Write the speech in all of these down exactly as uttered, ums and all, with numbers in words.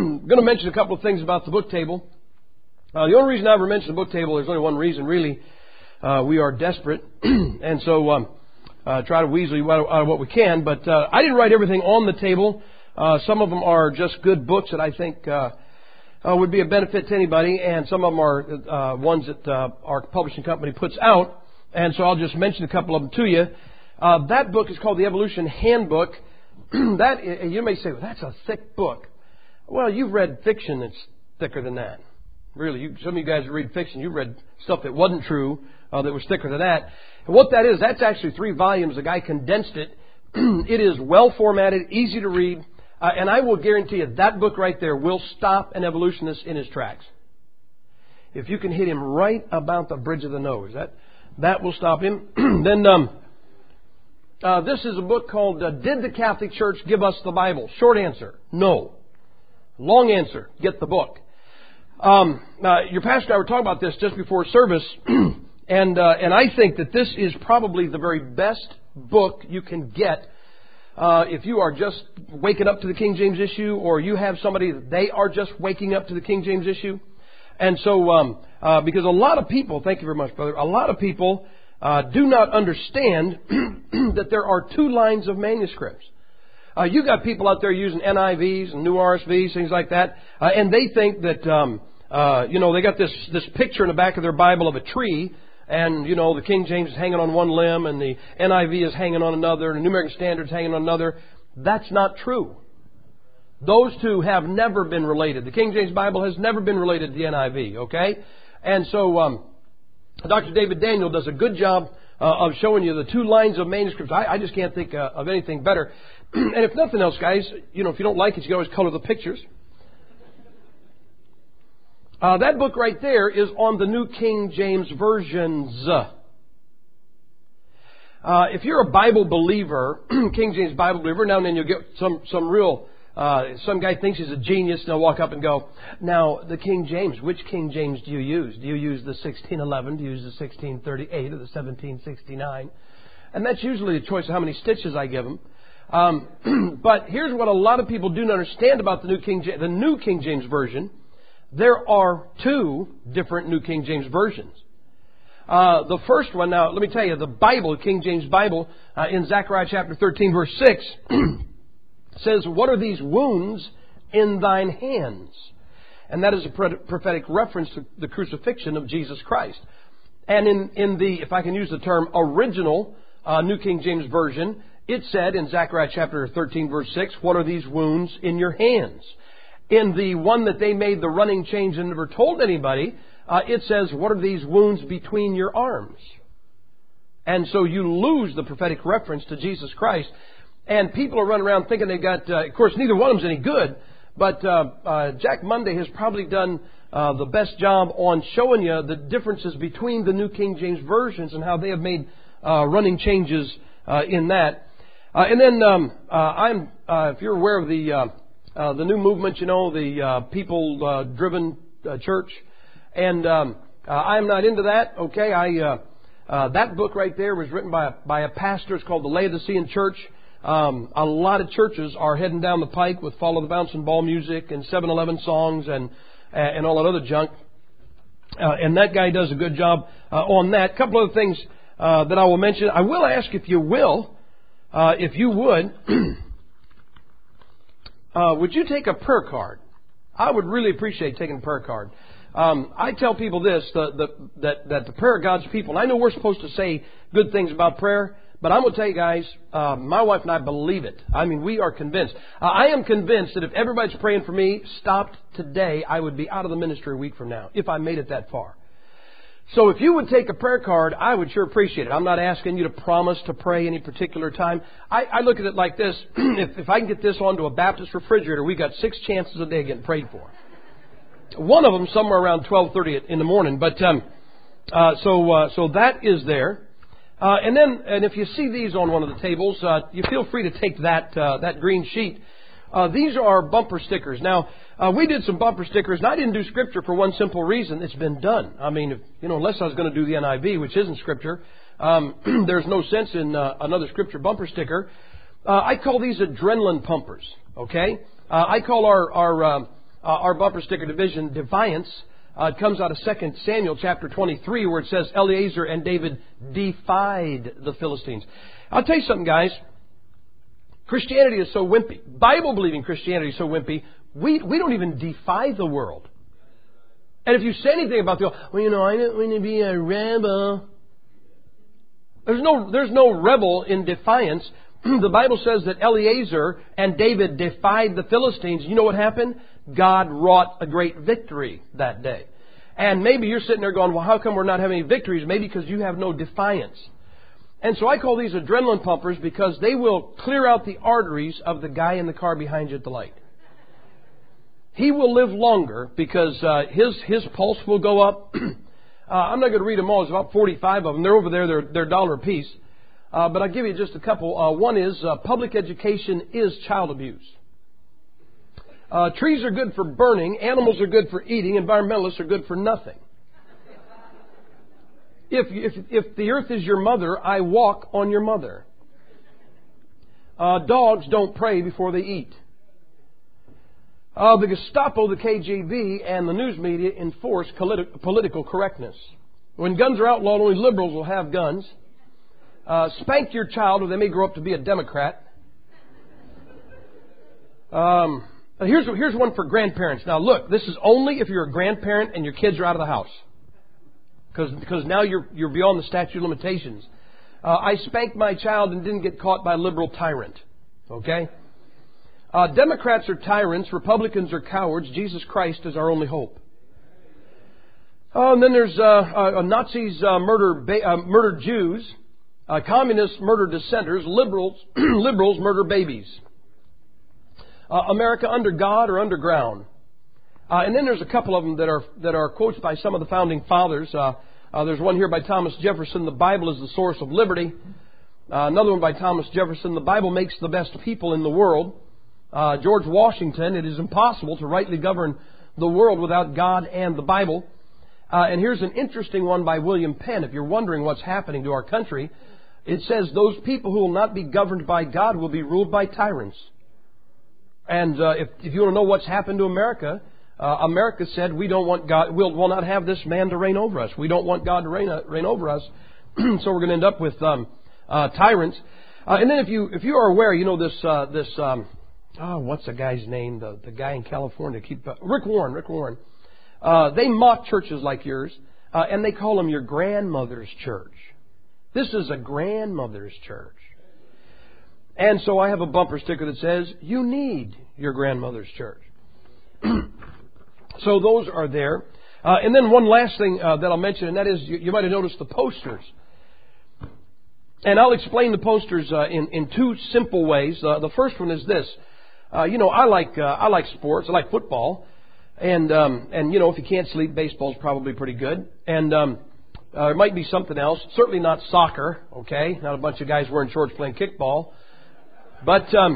going to mention a couple of things about the book table. Uh, the only reason I ever mention the book table, there's only one reason, really. Uh, we are desperate, and so um, uh, try to weasel you out of, out of what we can. But uh, I didn't write everything on the table. Uh, some of them are just good books that I think uh, uh, would be a benefit to anybody, and some of them are uh, ones that uh, our publishing company puts out. And so I'll just mention a couple of them to you. Uh, that book is called The Evolution Handbook. That you may say, well, that's a thick book. Well, you've read fiction that's thicker than that. Really, you, some of you guys that read fiction, you've read stuff that wasn't true, uh, that was thicker than that. And what that is, that's actually three volumes. The guy condensed it. It is well formatted, easy to read, uh, and I will guarantee you that book right there will stop an evolutionist in his tracks. If you can hit him right about the bridge of the nose, that that will stop him. Then um, uh, this is a book called uh, Did the Catholic Church Give Us the Bible? Short answer, no. Long answer, get the book. Um, uh, your pastor and I were talking about this just before service, and uh, and I think that this is probably the very best book you can get uh, if you are just waking up to the King James issue, or you have somebody that they are just waking up to the King James issue. And so, um, uh, because a lot of people, thank you very much, brother, a lot of people uh, do not understand that there are two lines of manuscripts. Uh, you got people out there using N I Vs and new R S Vs, things like that, uh, and they think that, um, uh, you know, they got this this picture in the back of their Bible of a tree, and, you know, the King James is hanging on one limb, and the N I V is hanging on another, and the New American Standard is hanging on another. That's not true. Those two have never been related. The King James Bible has never been related to the N I V, okay? And so um, Doctor David Daniel does a good job uh, of showing you the two lines of manuscripts. I, I just can't think uh, of anything better. And if nothing else, guys, you know, if you don't like it, you can always color the pictures. Uh, that book right there is on the New King James Versions. Uh, if you're a Bible believer, King James Bible believer, now and then you'll get some, some real... Uh, some guy thinks he's a genius, and they'll walk up and go, now, the King James, which King James do you use? Do you use the sixteen eleven? Do you use the sixteen thirty-eight or the seventeen sixty-nine? And that's usually a choice of how many stitches I give them. Um, but here's what a lot of people do not understand about the New King James, the New King James Version. There are two different New King James Versions. Uh, the first one, now, let me tell you, the Bible, King James Bible, uh, in Zechariah chapter thirteen, verse six, says, what are these wounds in thine hands? And that is a prophetic reference to the crucifixion of Jesus Christ. And in, in the, if I can use the term, original uh, New King James Version, it said in Zechariah chapter thirteen, verse six, what are these wounds in your hands? In the one that they made the running change and never told anybody, uh, it says, what are these wounds between your arms? And so you lose the prophetic reference to Jesus Christ. And people are running around thinking they got, uh, of course, neither one of them's any good, but uh, uh, Jack Monday has probably done uh, the best job on showing you the differences between the New King James Versions and how they have made uh, running changes uh, in that. Uh, and then um, uh, I'm, uh, if you're aware of the uh, uh, the new movement, you know, the uh, people-driven uh, church, and um, uh, I'm not into that. Okay, I uh, uh, that book right there was written by a, by a pastor. It's called the Laodicean Church. Um, a lot of churches are heading down the pike with Follow the Bouncing Ball music and seven eleven songs and and all that other junk. Uh, and that guy does a good job uh, on that. A couple other things uh, that I will mention. I will ask if you will, uh, if you would, uh, would you take a prayer card? I would really appreciate taking a prayer card. Um, I tell people this, the, the, that, that the prayer of God's people, and I know we're supposed to say good things about prayer, but I'm going to tell you guys, uh, my wife and I believe it. I mean, we are convinced. Uh, I am convinced that if everybody's praying for me stopped today, I would be out of the ministry a week from now, if I made it that far. So if you would take a prayer card, I would sure appreciate it. I'm not asking you to promise to pray any particular time. I, I look at it like this. if, if I can get this onto a Baptist refrigerator, we've got six chances a day of getting prayed for. One of them somewhere around twelve thirty in the morning. But um, uh, so uh, so that is there. Uh, and then, and if you see these on one of the tables, uh, you feel free to take that uh, that green sheet. Uh, these are bumper stickers. Now, uh, we did some bumper stickers, and I didn't do Scripture for one simple reason. It's been done. I mean, if, you know, unless I was going to do the N I V, which isn't Scripture, um, there's no sense in uh, another Scripture bumper sticker. Uh, I call these adrenaline pumpers, okay? Uh, I call our, our uh, uh, our bumper sticker division, Defiance. Uh, it comes out of Second Samuel chapter twenty-three, where it says Eleazar and David defied the Philistines. I'll tell you something, guys. Christianity is so wimpy. Bible-believing Christianity is so wimpy. We we don't even defy the world. And if you say anything about the, well, you know, I don't want to be a rebel. There's no there's no rebel in defiance. The Bible says that Eleazar and David defied the Philistines. You know what happened? God wrought a great victory that day. And maybe you're sitting there going, well, how come we're not having any victories? Maybe because you have no defiance. And so I call these adrenaline pumpers because they will clear out the arteries of the guy in the car behind you at the light. He will live longer because uh, his his pulse will go up. uh, I'm not going to read them all. There's about forty-five of them. They're over there. They're, they're a dollar a piece. Uh, but I'll give you just a couple. Uh, one is uh, public education is child abuse. Uh, trees are good for burning. Animals are good for eating. Environmentalists are good for nothing. If, if, if the earth is your mother, I walk on your mother. Uh, dogs don't pray before they eat. Uh, the Gestapo, the K G B, and the news media enforce politi- political correctness. When guns are outlawed, only liberals will have guns. Uh, spank your child or they may grow up to be a Democrat. Um, here's, here's one for grandparents. Now look, this is only if you're a grandparent and your kids are out of the house. Because because now you're you're beyond the statute of limitations. Uh, I spanked my child and didn't get caught by a liberal tyrant. Okay? Uh, Democrats are tyrants. Republicans are cowards. Jesus Christ is our only hope. Oh, and then there's uh, uh, Nazis uh, murder ba- uh, murder Jews. Uh, communists murder dissenters. Liberals liberals murder babies. Uh, America under God or underground. Uh, and then there's a couple of them that are that are quotes by some of the founding fathers. Uh, uh, there's one here by Thomas Jefferson. The Bible is the source of liberty. Uh, another one by Thomas Jefferson. The Bible makes the best people in the world. Uh, George Washington. It is impossible to rightly govern the world without God and the Bible. Uh, and here's an interesting one by William Penn. If you're wondering what's happening to our country, it says those people who will not be governed by God will be ruled by tyrants. And uh, if, if you want to know what's happened to America, uh, America said we don't want God. We'll, we'll not have this man to reign over us. We don't want God to reign uh, reign over us. So we're going to end up with um, uh, tyrants. Uh, and then if you if you are aware, you know this uh, this um, oh what's the guy's name? The the guy in California. Keep uh, Rick Warren. Rick Warren. Uh, they mock churches like yours, uh, and they call them your grandmother's church. This is a grandmother's church. And so I have a bumper sticker that says, you need your grandmother's church. So those are there. Uh, and then one last thing uh, that I'll mention, and that is you, you might have noticed the posters. And I'll explain the posters uh, in, in two simple ways. Uh, the first one is this. Uh, you know, I like uh, I like sports. I like football. And, um, and you know, if you can't sleep, baseball's probably pretty good. And um, uh, there might be something else. Certainly not soccer, okay? Not a bunch of guys wearing shorts playing kickball. But um,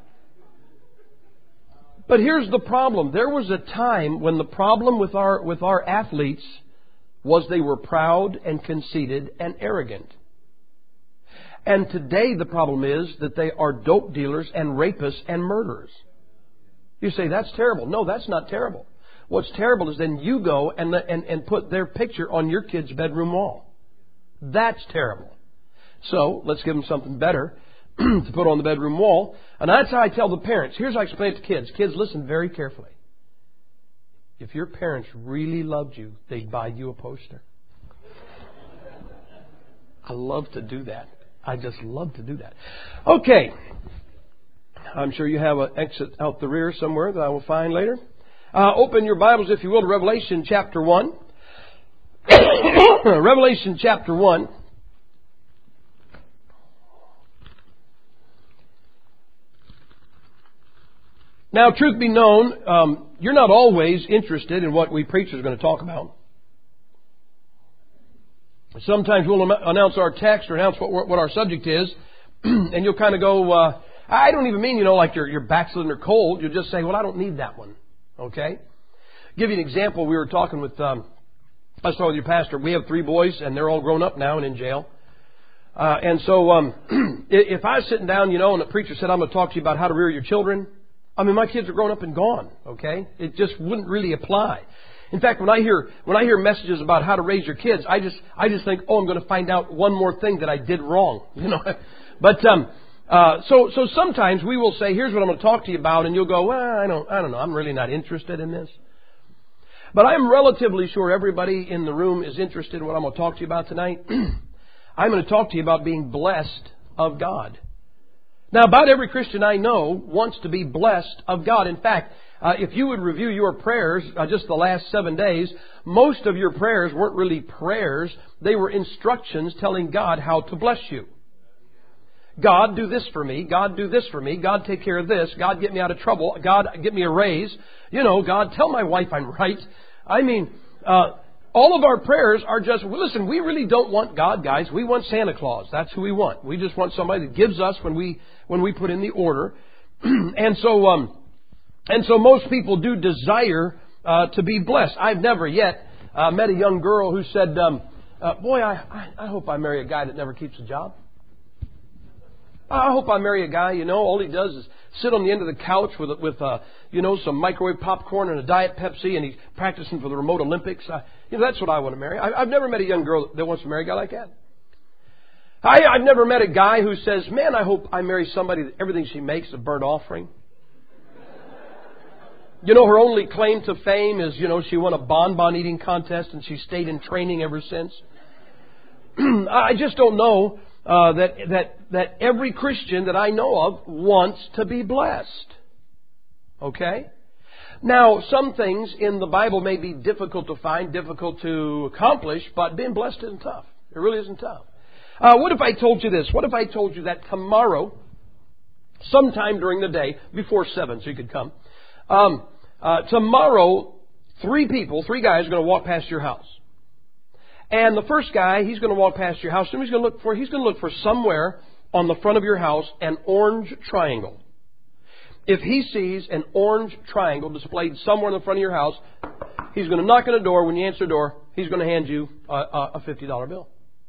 but here's the problem. There was a time when the problem with our with our athletes was they were proud and conceited and arrogant. And today the problem is that they are dope dealers and rapists and murderers. You say, that's terrible. No, that's not terrible. What's terrible is then you go and, and, and put their picture on your kid's bedroom wall. That's terrible. So let's give them something better to put on the bedroom wall. And that's how I tell the parents. Here's how I explain it to kids. Kids, listen very carefully. If your parents really loved you, they'd buy you a poster. I love to do that. I just love to do that. Okay. I'm sure you have an exit out the rear somewhere that I will find later. Uh, open your Bibles, if you will, to Revelation chapter one. Revelation chapter one. Now, truth be known, um, you're not always interested in what we preachers are going to talk about. Sometimes we'll announce our text or announce what, what our subject is, and you'll kind of go, uh, I don't even mean, you know, like you're, you're backslidden or cold. You'll just say, well, I don't need that one. Okay? Give you an example. We were talking with, um, I was talking with your pastor. We have three boys, and they're all grown up now and in jail. Uh, and so um, if I was sitting down, you know, and the preacher said, I'm going to talk to you about how to rear your children, I mean, my kids are grown up and gone, okay? It just wouldn't really apply. In fact, when I hear when I hear messages about how to raise your kids, I just I just think, oh, I'm going to find out one more thing that I did wrong, you know. But um, uh, so so sometimes we will say, here's what I'm going to talk to you about, and you'll go, well, I don't I don't know, I'm really not interested in this. But I'm relatively sure everybody in the room is interested in what I'm going to talk to you about tonight. I'm going to talk to you about being blessed of God. Now, about every Christian I know wants to be blessed of God. In fact, uh, if you would review your prayers uh, just the last seven days, most of your prayers weren't really prayers. They were instructions telling God how to bless you. God, do this for me. God, do this for me. God, take care of this. God, get me out of trouble. God, get me a raise. You know, God, tell my wife I'm right. I mean, uh, all of our prayers are just, well, listen, we really don't want God, guys. We want Santa Claus. That's who we want. We just want somebody that gives us when we when we put in the order. and so um, and so most people do desire uh, to be blessed. I've never yet uh, met a young girl who said, um, uh, boy, I, I, I hope I marry a guy that never keeps a job. I hope I marry a guy, you know, all he does is sit on the end of the couch with, with uh, you know, some microwave popcorn and a Diet Pepsi, and he's practicing for the remote Olympics. Uh, you know, that's what I want to marry. I, I've never met a young girl that wants to marry a guy like that. I, I've never met a guy who says, man, I hope I marry somebody that everything she makes is a burnt offering. You know, her only claim to fame is, you know, she won a bonbon eating contest and she stayed in training ever since. I just don't know. Uh, that that that every Christian that I know of wants to be blessed. Okay? Now, some things in the Bible may be difficult to find, difficult to accomplish, but being blessed isn't tough. It really isn't tough. Uh, what if I told you this? What if I told you that tomorrow, sometime during the day, before seven, so you could come, um, uh, tomorrow, three people, three guys are going to walk past your house. And the first guy, he's going to walk past your house, and he's going to look for he's going to look for somewhere on the front of your house an orange triangle. If he sees an orange triangle displayed somewhere in the front of your house, he's going to knock on the door. When you answer the door, he's going to hand you a, a fifty dollar bill.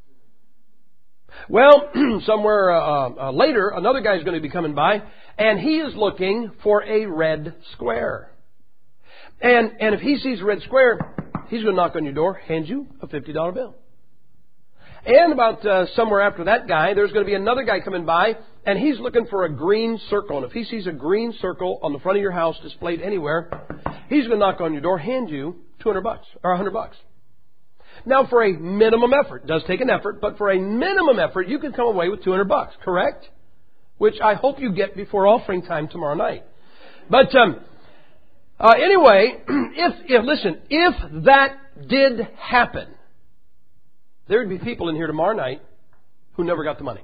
Well, somewhere uh, uh, later, another guy is going to be coming by, and he is looking for a red square. And and if he sees a red square, he's going to knock on your door, hand you a fifty dollar bill. And about uh, somewhere after that guy, there's going to be another guy coming by, and he's looking for a green circle. And if he sees a green circle on the front of your house displayed anywhere, he's going to knock on your door, hand you two hundred bucks or one hundred bucks. Now, for a minimum effort, it does take an effort, but for a minimum effort, you can come away with two hundred bucks, correct? Which I hope you get before offering time tomorrow night. But um, uh, anyway, if, if listen, if that did happen, there would be people in here tomorrow night who never got the money.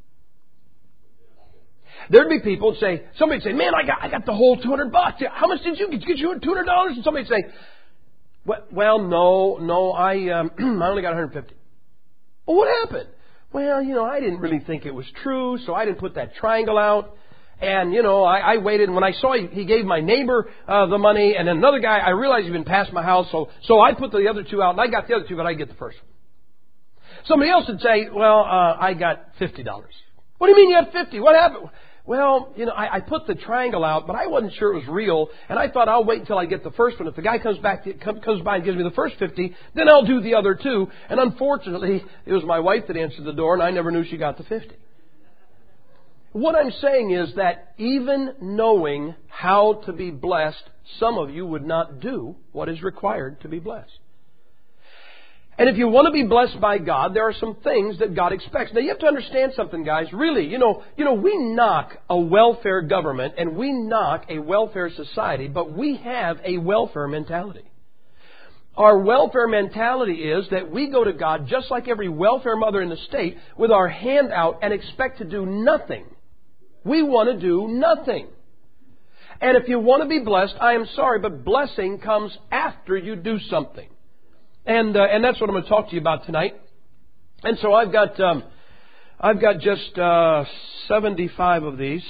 There'd be people who'd say, somebody'd say, man, I got I got the whole two hundred bucks. How much did you get? Did you get two hundred dollars? And somebody'd say, well, no, no, I um, I only got one hundred fifty. Well, what happened? Well, you know, I didn't really think it was true, so I didn't put that triangle out. And, you know, I, I waited, and when I saw he, he gave my neighbor uh, the money, and then another guy, I realized he'd been past my house, so so I put the other two out, and I got the other two, but I get the first one. Somebody else would say, well, uh, I got fifty dollars. What do you mean you got fifty? What happened? Well, you know, I, I put the triangle out, but I wasn't sure it was real, and I thought I'll wait until I get the first one. If the guy comes back, comes by and gives me the first fifty, then I'll do the other two. And unfortunately, it was my wife that answered the door, and I never knew she got the fifty. What I'm saying is that even knowing how to be blessed, some of you would not do what is required to be blessed. And if you want to be blessed by God, there are some things that God expects. Now, you have to understand something, guys. Really, you know, you know, we knock a welfare government and we knock a welfare society, but we have a welfare mentality. Our welfare mentality is that we go to God just like every welfare mother in the state with our hand out and expect to do nothing. We want to do nothing. And if you want to be blessed, I am sorry, but blessing comes after you do something. And uh, and that's what I'm going to talk to you about tonight. And so I've got um, I've got just uh, seventy-five of these,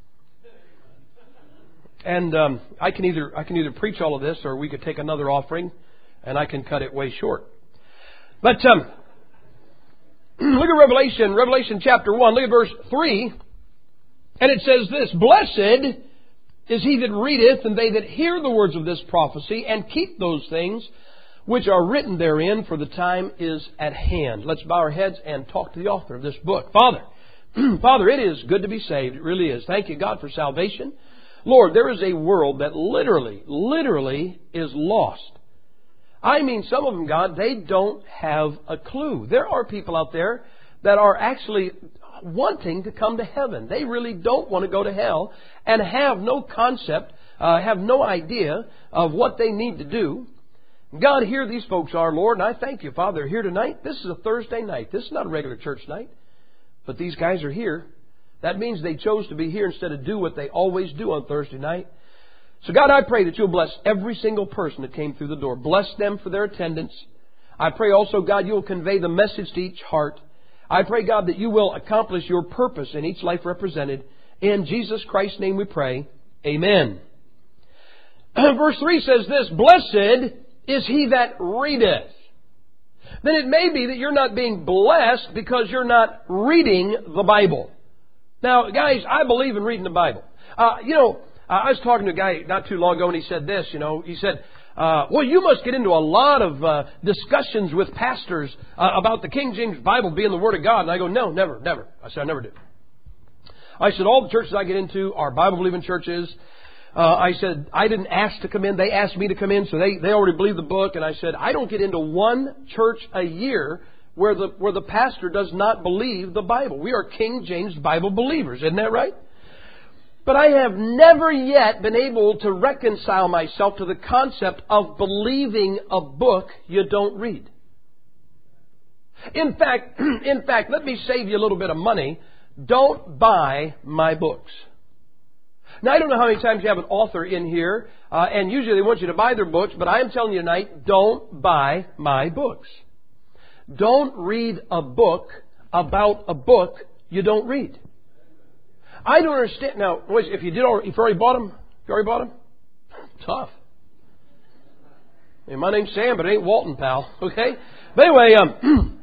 and um, I can either I can either preach all of this, or we could take another offering, and I can cut it way short. But um, look at Revelation, Revelation chapter one. Look at verse three, and it says this: "Blessed is he that readeth, and they that hear the words of this prophecy, and keep those things which are written therein, for the time is at hand. Let's bow our heads and talk to the author of this book. Father, Father, it is good to be saved. It really is. Thank you, God, for salvation. Lord, there is a world that literally, literally is lost. I mean, some of them, God, they don't have a clue. There are people out there that are actually wanting to come to heaven. They really don't want to go to hell and have no concept, uh, have no idea of what they need to do. God, here these folks are, Lord, and I thank you, Father, here tonight. This is a Thursday night. This is not a regular church night. But these guys are here. That means they chose to be here instead of do what they always do on Thursday night. So God, I pray that you'll bless every single person that came through the door. Bless them for their attendance. I pray also, God, you'll convey the message to each heart. I pray, God, that you will accomplish your purpose in each life represented. In Jesus Christ's name we pray. Amen. Verse three says this, Blessed is he that readeth. Then it may be that you're not being blessed because you're not reading the Bible. Now, guys, I believe in reading the Bible. Uh, you know, I was talking to a guy not too long ago, and he said this, you know, he said, uh, well, you must get into a lot of uh, discussions with pastors uh, about the King James Bible being the Word of God. And I go, no, never, never. I said, I never do. I said, all the churches I get into are Bible-believing churches. Uh, I said, I didn't ask to come in. They asked me to come in, so they, they already believe the book. And I said, I don't get into one church a year where the where the pastor does not believe the Bible. We are King James Bible believers. Isn't that right? But I have never yet been able to reconcile myself to the concept of believing a book you don't read. In fact, in fact, let me save you a little bit of money. Don't buy my books. Now, I don't know how many times you have an author in here, uh, and usually they want you to buy their books, but I am telling you tonight, don't buy my books. Don't read a book about a book you don't read. I don't understand. Now, boys, if you did, already, if you already bought them, if you already bought them, tough. I mean, my name's Sam, but it ain't Walton, pal. Okay. But anyway, um,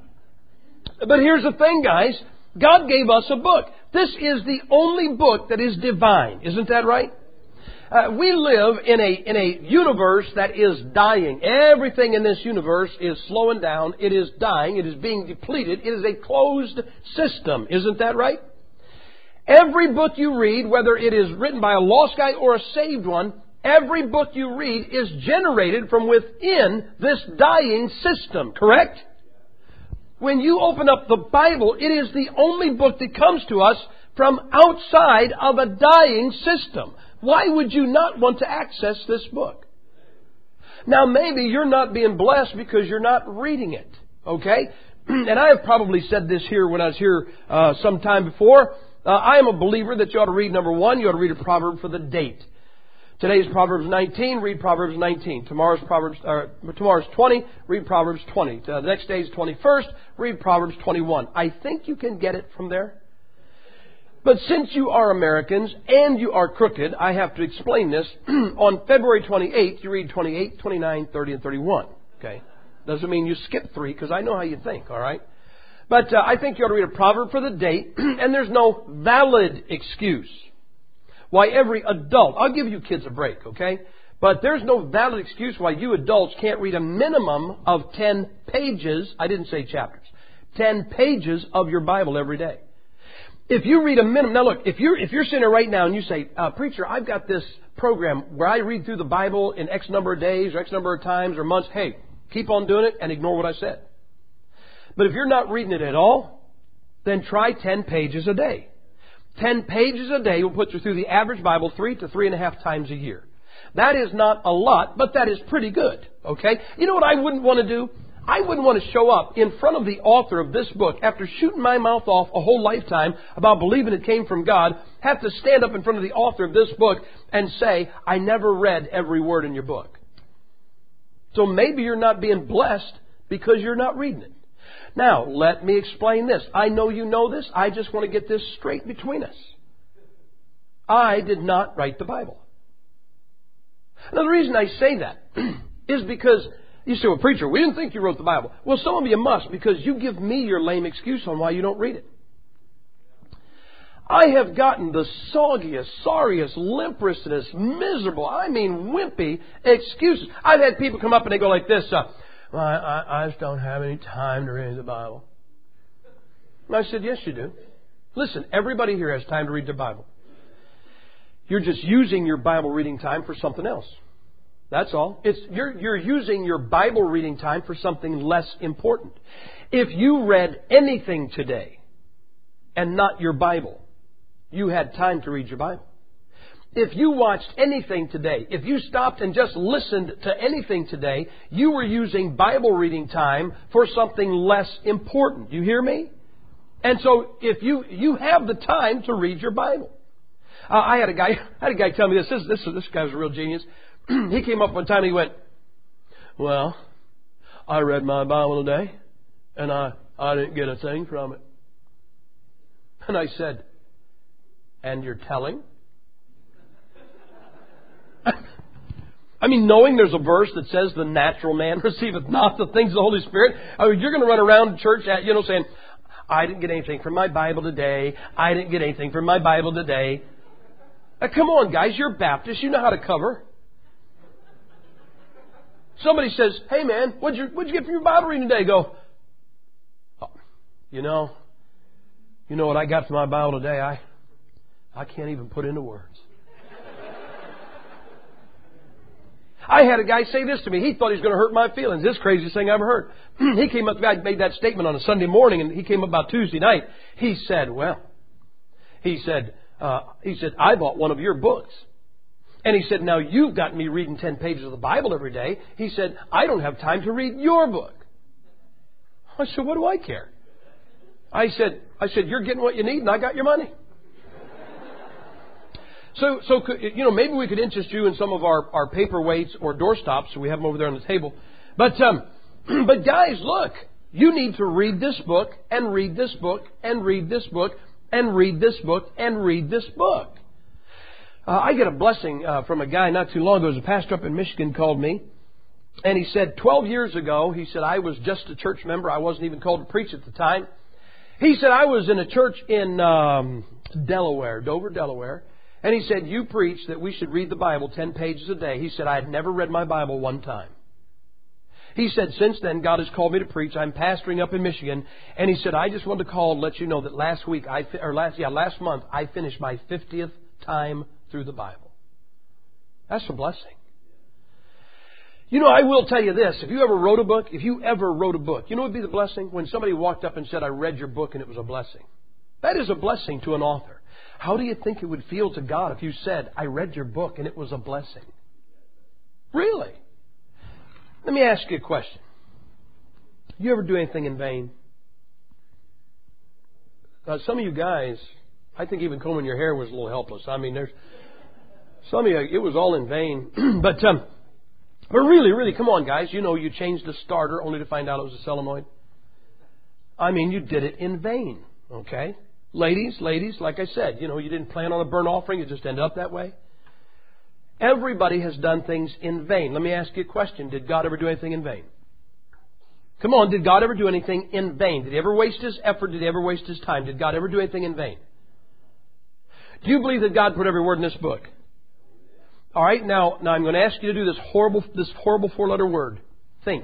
but here's the thing, guys. God gave us a book. This is the only book that is divine. Isn't that right? Uh, we live in a in a universe that is dying. Everything in this universe is slowing down. It is dying. It is being depleted. It is a closed system. Isn't that right? Every book you read, whether it is written by a lost guy or a saved one, every book you read is generated from within this dying system. Correct? When you open up the Bible, it is the only book that comes to us from outside of a dying system. Why would you not want to access this book? Now, maybe you're not being blessed because you're not reading it. Okay? And I have probably said this here when I was here uh, some time before. Uh, I am a believer that you ought to read, number one, you ought to read a proverb for the date. Today's Proverbs nineteen, read Proverbs nineteen. Tomorrow's Proverbs, uh, tomorrow's twenty, read Proverbs twenty. Uh, the next day is twenty-first, read Proverbs twenty-one. I think you can get it from there. But since you are Americans and you are crooked, I have to explain this. On February twenty-eighth, you read twenty-eight, twenty-nine, thirty, and thirty-one. Okay? Doesn't mean you skip three, because I know how you think, all right? But uh, I think you ought to read a proverb for the date, and there's no valid excuse why every adult, I'll give you kids a break, okay? But there's no valid excuse why you adults can't read a minimum of ten pages, I didn't say chapters, ten pages of your Bible every day. If you read a minimum, now look, if you're, if you're sitting there right now and you say, uh, preacher, I've got this program where I read through the Bible in X number of days or X number of times or months, hey, keep on doing it and ignore what I said. But if you're not reading it at all, then try ten pages a day. Ten pages a day will put you through the average Bible three to three and a half times a year. That is not a lot, but that is pretty good. Okay? You know what I wouldn't want to do? I wouldn't want to show up in front of the author of this book after shooting my mouth off a whole lifetime about believing it came from God, have to stand up in front of the author of this book and say, I never read every word in your book. So maybe you're not being blessed because you're not reading it. Now, let me explain this. I know you know this. I just want to get this straight between us. I did not write the Bible. Now, the reason I say that is because you say, well, preacher, we didn't think you wrote the Bible. Well, some of you must, because you give me your lame excuse on why you don't read it. I have gotten the soggiest, sorriest, limperest, miserable, I mean wimpy excuses. I've had people come up and they go like this, uh, well, I, I just don't have any time to read the Bible. And I said, yes, you do. Listen, everybody here has time to read their Bible. You're just using your Bible reading time for something else. That's all. It's you're you're using your Bible reading time for something less important. If you read anything today and not your Bible, you had time to read your Bible. If you watched anything today, if you stopped and just listened to anything today, you were using Bible reading time for something less important. You hear me? And so if you you have the time to read your Bible. Uh, I had a guy I had a guy tell me this. This this, this guy was a real genius. He came up one time and he went, well, I read my Bible today and I, I didn't get a thing from it. And I said, and you're telling? I mean, knowing there's a verse that says the natural man receiveth not the things of the Holy Spirit. I mean, you're going to run around church, at, you know, saying, I didn't get anything from my Bible today. I didn't get anything from my Bible today. Now, come on, guys, you're Baptists. You know how to cover. Somebody says, hey, man, what'd you, what'd you get from your Bible reading today? Go, oh, you know, you know what I got from my Bible today? I, I can't even put into words. I had a guy say this to me. He thought he was going to hurt my feelings. This is the craziest thing I ever heard. He came up, the guy made that statement on a Sunday morning, and he came up about Tuesday night. He said, well, he said, uh, he said, I bought one of your books. And he said, now you've got me reading ten pages of the Bible every day. He said, I don't have time to read your book. I said, what do I care? I said, I said, you're getting what you need and I got your money. So, so you know, maybe we could interest you in some of our, our paperweights or doorstops. So we have them over there on the table. But, um, but guys, look, you need to read this book and read this book and read this book and read this book and read this book. Uh, I get a blessing uh, from a guy not too long ago. There was a pastor up in Michigan called me. And he said, twelve years ago, he said, I was just a church member. I wasn't even called to preach at the time. He said, I was in a church in um, Delaware, Dover, Delaware. And he said, you preached that we should read the Bible ten pages a day. He said, I had never read my Bible one time. He said, since then, God has called me to preach. I'm pastoring up in Michigan. And he said, I just wanted to call and let you know that last week, I or last yeah, last month, I finished my fiftieth time through the Bible. That's a blessing. You know, I will tell you this. If you ever wrote a book, if you ever wrote a book, you know what would be the blessing? When somebody walked up and said, I read your book and it was a blessing. That is a blessing to an author. How do you think it would feel to God if you said, I read your book and it was a blessing? Really? Let me ask you a question. You ever do anything in vain? Uh, some of you guys, I think even combing your hair was a little helpless. I mean, there's some of you, it was all in vain. but, um, but really, really, come on, guys. You know, you changed the starter only to find out it was a solenoid. I mean, you did it in vain. Okay? Ladies, ladies, like I said, you know, you didn't plan on a burnt offering. It just ended up that way. Everybody has done things in vain. Let me ask you a question. Did God ever do anything in vain? Come on, did God ever do anything in vain? Did He ever waste His effort? Did He ever waste His time? Did God ever do anything in vain? Do you believe that God put every word in this book? All right, now, now I'm going to ask you to do this horrible, this horrible four-letter word. Think.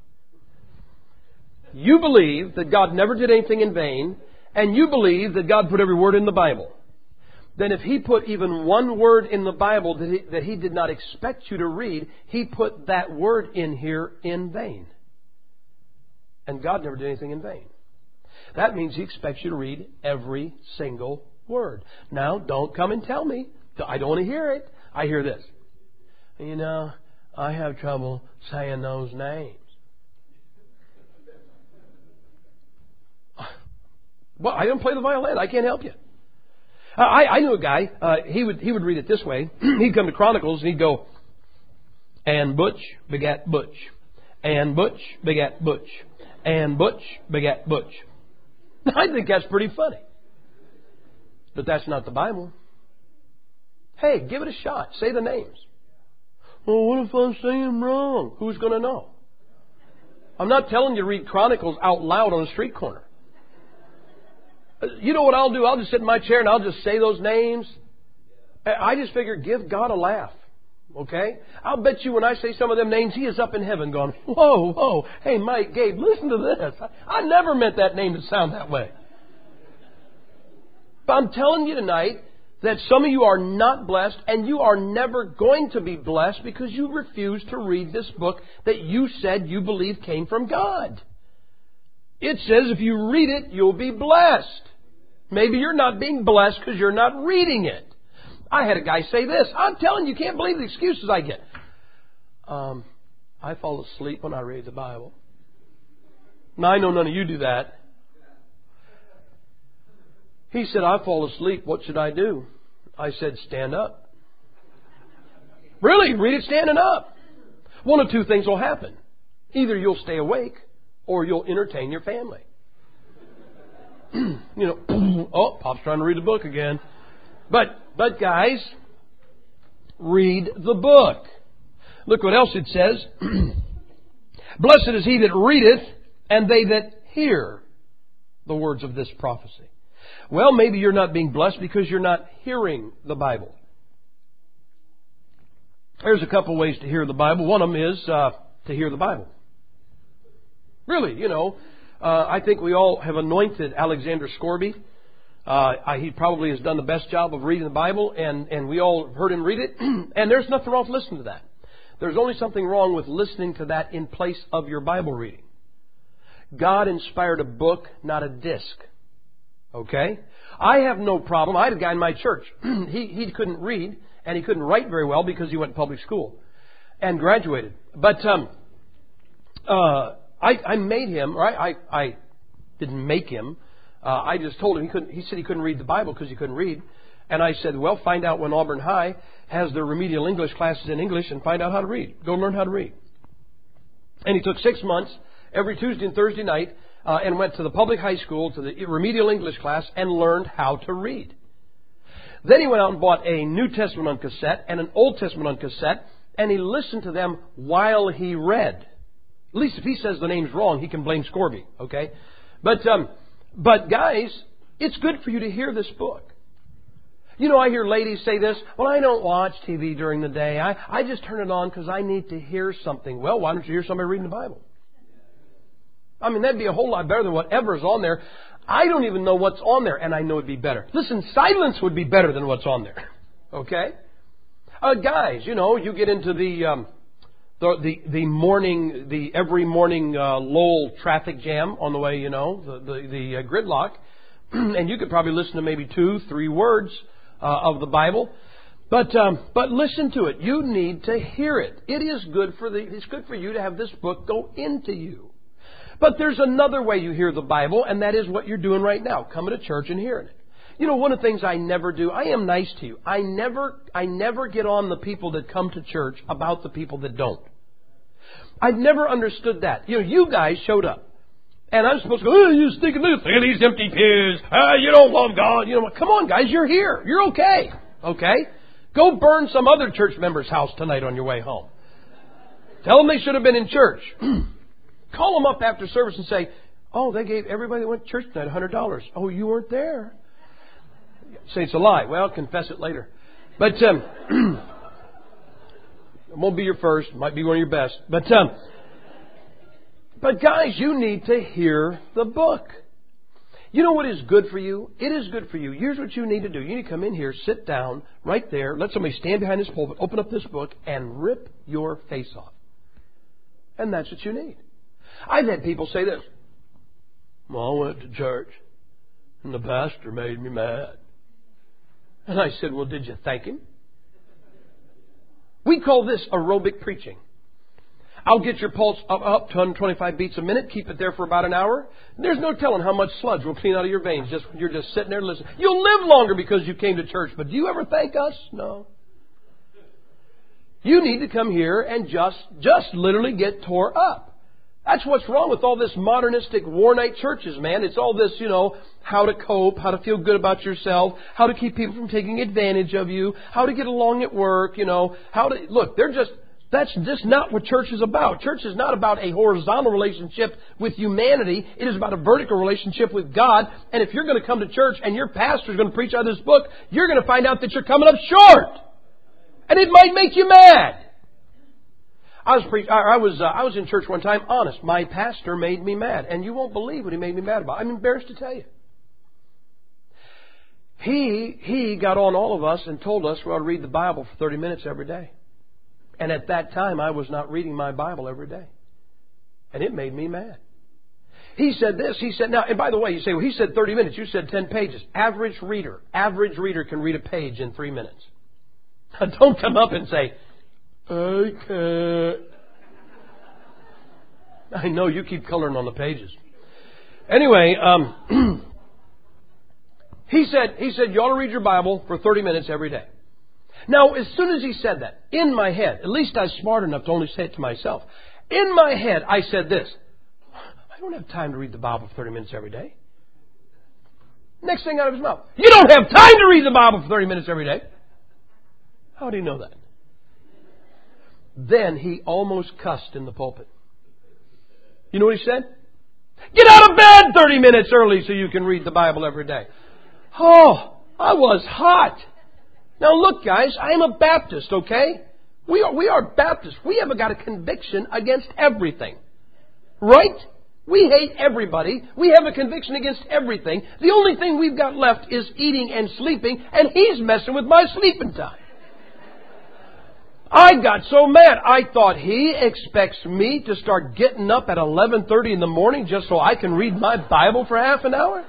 You believe that God never did anything in vain, and you believe that God put every word in the Bible. Then if He put even one word in the Bible that He, that he did not expect you to read, He put that word in here in vain. And God never did anything in vain. That means He expects you to read every single word. Now, don't come and tell me. I don't want to hear it. I hear this. You know, I have trouble saying those names. Well, I don't play the violin. I can't help you. I, I knew a guy. Uh, he would he would read it this way. He'd come to Chronicles and he'd go, and Butch begat Butch, and Butch begat Butch, and Butch begat Butch. I think that's pretty funny. But that's not the Bible. Hey, give it a shot. Say the names. Well, what if I'm saying them wrong? Who's going to know? I'm not telling you to read Chronicles out loud on a street corner. You know what I'll do? I'll just sit in my chair and I'll just say those names. I just figure, give God a laugh. Okay? I'll bet you when I say some of them names, He is up in heaven going, whoa, whoa, hey, Mike, Gabe, listen to this. I never meant that name to sound that way. But I'm telling you tonight that some of you are not blessed, and you are never going to be blessed because you refuse to read this book that you said you believe came from God. It says if you read it, you'll be blessed. Maybe you're not being blessed because you're not reading it. I had a guy say this. I'm telling you, you can't believe the excuses I get. Um, I fall asleep when I read the Bible. Now, I know none of you do that. He said, I fall asleep. What should I do? I said, stand up. Really? Read it standing up. One of two things will happen. Either you'll stay awake or you'll entertain your family. You know, oh, Pop's trying to read the book again. But, but guys, read the book. Look what else it says. Blessed is he that readeth, and they that hear the words of this prophecy. Well, maybe you're not being blessed because you're not hearing the Bible. There's a couple ways to hear the Bible. One of them is uh, to hear the Bible. Really, you know, uh, I think we all have anointed Alexander Scourby. Uh, I, he probably has done the best job of reading the Bible, and, and we all heard him read it. And there's nothing wrong with listening to that. There's only something wrong with listening to that in place of your Bible reading. God inspired a book, not a disc. Okay? I have no problem. I had a guy in my church. he, he couldn't read, and he couldn't write very well because he went to public school and graduated. But um, uh, I, I made him, or I, I, I didn't make him. Uh, I just told him he couldn't. He said he couldn't read the Bible because he couldn't read. And I said, well, find out when Auburn High has their remedial English classes in English and find out how to read. Go learn how to read. And he took six months every Tuesday and Thursday night uh, and went to the public high school to the remedial English class and learned how to read. Then he went out and bought a New Testament on cassette and an Old Testament on cassette, and he listened to them while he read. At least if he says the name's wrong, he can blame Scourby. Okay, but um, but guys, it's good for you to hear this book. You know, I hear ladies say this, well, I don't watch T V during the day. I, I just turn it on because I need to hear something. Well, why don't you hear somebody reading the Bible? I mean, that'd be a whole lot better than whatever's on there. I don't even know what's on there, and I know it'd be better. Listen, silence would be better than what's on there. Okay? Uh, guys, you know, you get into the um, the, the the morning, the every morning uh, Lowell traffic jam on the way, you know, the, the, the uh, gridlock, and you could probably listen to maybe two, three words uh, of the Bible. But um, but listen to it. You need to hear it. It is good for the. It's good for you to have this book go into you. But there's another way you hear the Bible, and that is what you're doing right now, coming to church and hearing it. You know, one of the things I never do, I am nice to you. I never, I never get on the people that come to church about the people that don't. I've never understood that. You know, you guys showed up, and I'm supposed to go, oh, you stinking little, look at these empty pews. Ah, you don't love God. You know, come on, guys, you're here. You're okay. Okay? Go burn some other church member's house tonight on your way home. Tell them they should have been in church. Call them up after service and say, oh, they gave everybody that went to church tonight one hundred dollars. Oh, you weren't there. Say it's a lie. Well, confess it later. But um, it won't be your first. It might be one of your best. But, um, but guys, you need to hear the book. You know what is good for you? It is good for you. Here's what you need to do. You need to come in here, sit down right there, let somebody stand behind this pulpit, open up this book, and rip your face off. And that's what you need. I've had people say this. Well, I went to church and the pastor made me mad. And I said, well, did you thank him? We call this aerobic preaching. I'll get your pulse up, up to one hundred twenty-five beats a minute, keep it there for about an hour. There's no telling how much sludge will clean out of your veins. Just you're just sitting there listening. You'll live longer because you came to church, but do you ever thank us? No. You need to come here and just, just literally get tore up. That's what's wrong with all this modernistic war night churches, man. It's all this, you know, how to cope, how to feel good about yourself, how to keep people from taking advantage of you, how to get along at work, you know, how to, look, they're just That's just not what church is about. Church is not about a horizontal relationship with humanity. It is about a vertical relationship with God. And if you're going to come to church and your pastor is going to preach out of this book, you're going to find out that you're coming up short. And it might make you mad. I was pre- I was uh, I was in church one time. Honest, my pastor made me mad, and you won't believe what he made me mad about. I'm embarrassed to tell you. He he got on all of us and told us we ought to read the Bible for thirty minutes every day. And at that time, I was not reading my Bible every day, and it made me mad. He said this. He said, now, and by the way, you say, well, he said thirty minutes. You said ten pages. Average reader, average reader can read a page in three minutes. Don't come up and say, I can't. I know you keep coloring on the pages. Anyway, um, he said, he said, you ought to read your Bible for thirty minutes every day. Now, as soon as he said that, in my head, at least I was smart enough to only say it to myself. In my head, I said this. I don't have time to read the Bible for thirty minutes every day. Next thing out of his mouth. You don't have time to read the Bible for thirty minutes every day. How do you know that? Then he almost cussed in the pulpit. You know what he said? Get out of bed thirty minutes early so you can read the Bible every day. Oh, I was hot. Now look, guys, I am a Baptist, okay? We are, we are Baptists. We have got a conviction against everything. Right? We hate everybody. We have a conviction against everything. The only thing we've got left is eating and sleeping, and he's messing with my sleeping time. I got so mad. I thought he expects me to start getting up at eleven thirty in the morning just so I can read my Bible for half an hour?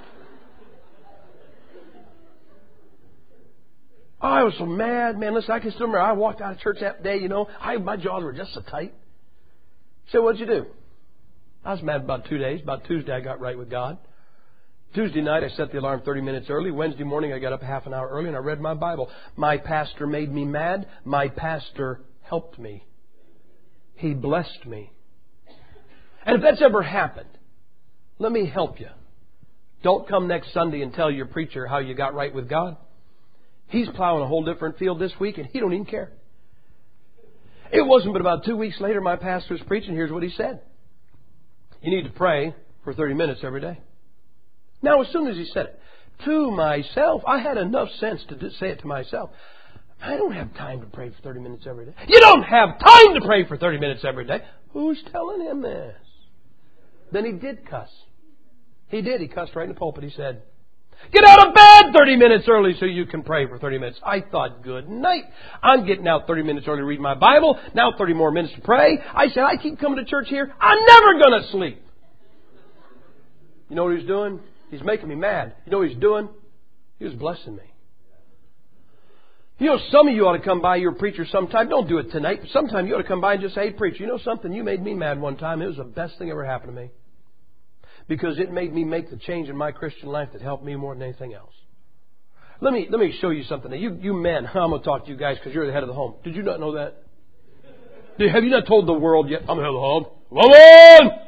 Oh, I was so mad, man. Listen, I can still remember. I walked out of church that day, you know. I, my jaws were just so tight. So what'd you do? I was mad about two days. About Tuesday, I got right with God. Tuesday night, I set the alarm thirty minutes early. Wednesday morning, I got up half an hour early and I read my Bible. My pastor made me mad. My pastor helped me. He blessed me. And if that's ever happened, let me help you. Don't come next Sunday and tell your preacher how you got right with God. He's plowing a whole different field this week and he don't even care. It wasn't but about two weeks later my pastor was preaching. Here's what he said. You need to pray for thirty minutes every day. Now, as soon as he said it, to myself, I had enough sense to say it to myself. I don't have time to pray for thirty minutes every day. You don't have time to pray for thirty minutes every day. Who's telling him this? Then he did cuss. He did. He cussed right in the pulpit. He said, get out of bed thirty minutes early so you can pray for thirty minutes. I thought, good night. I'm getting out thirty minutes early to read my Bible. Now thirty more minutes to pray. I said, I keep coming to church here. I'm never going to sleep. You know what he's doing? He's making me mad. You know what he's doing? He was blessing me. You know, some of you ought to come by your preacher sometime. Don't do it tonight. But sometime you ought to come by and just say, hey, preacher, you know something? You made me mad one time. It was the best thing ever happened to me. Because it made me make the change in my Christian life that helped me more than anything else. Let me let me show you something. Now, you, you men, I'm going to talk to you guys because you're the head of the home. Did you not know that? Have you not told the world yet? I'm the head of the home. Come on!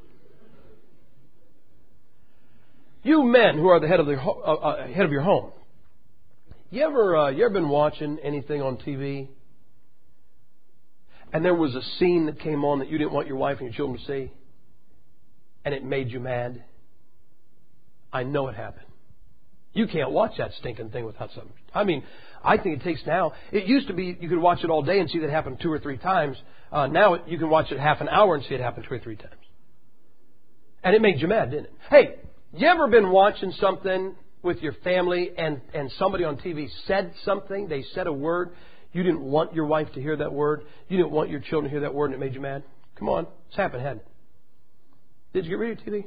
You men who are the head of the uh, uh, head of your home, you ever uh, you ever been watching anything on T V, and there was a scene that came on that you didn't want your wife and your children to see, and it made you mad? I know it happened. You can't watch that stinking thing without something. I mean, I think it takes now. It used to be you could watch it all day and see that happen two or three times. Uh, now it, you can watch it half an hour and see it happen two or three times, and it made you mad, didn't it? Hey. You ever been watching something with your family and, and somebody on T V said something? They said a word. You didn't want your wife to hear that word. You didn't want your children to hear that word and it made you mad? Come on. It's happened, hadn't it? Did you get rid of your T V?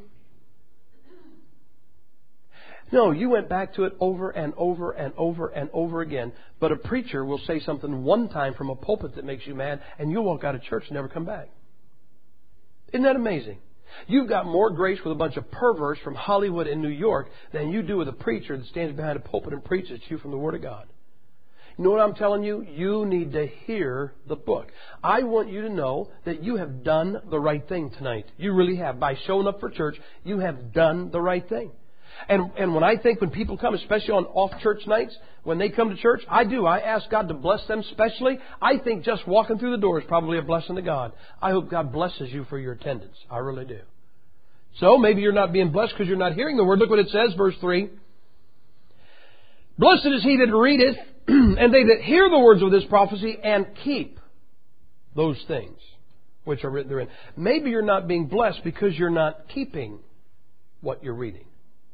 No, you went back to it over and over and over and over again. But a preacher will say something one time from a pulpit that makes you mad and you'll walk out of church and never come back. Isn't that amazing? You've got more grace with a bunch of perverts from Hollywood and New York than you do with a preacher that stands behind a pulpit and preaches to you from the Word of God. You know what I'm telling you? You need to hear the book. I want you to know that you have done the right thing tonight. You really have. By showing up for church, you have done the right thing. And and when I think when people come, especially on off-church nights, when they come to church, I do. I ask God to bless them specially. I think just walking through the door is probably a blessing to God. I hope God blesses you for your attendance. I really do. So maybe you're not being blessed because you're not hearing the Word. Look what it says, verse three. Blessed is he that readeth, and they that hear the words of this prophecy, and keep those things which are written therein. Maybe you're not being blessed because you're not keeping what you're reading.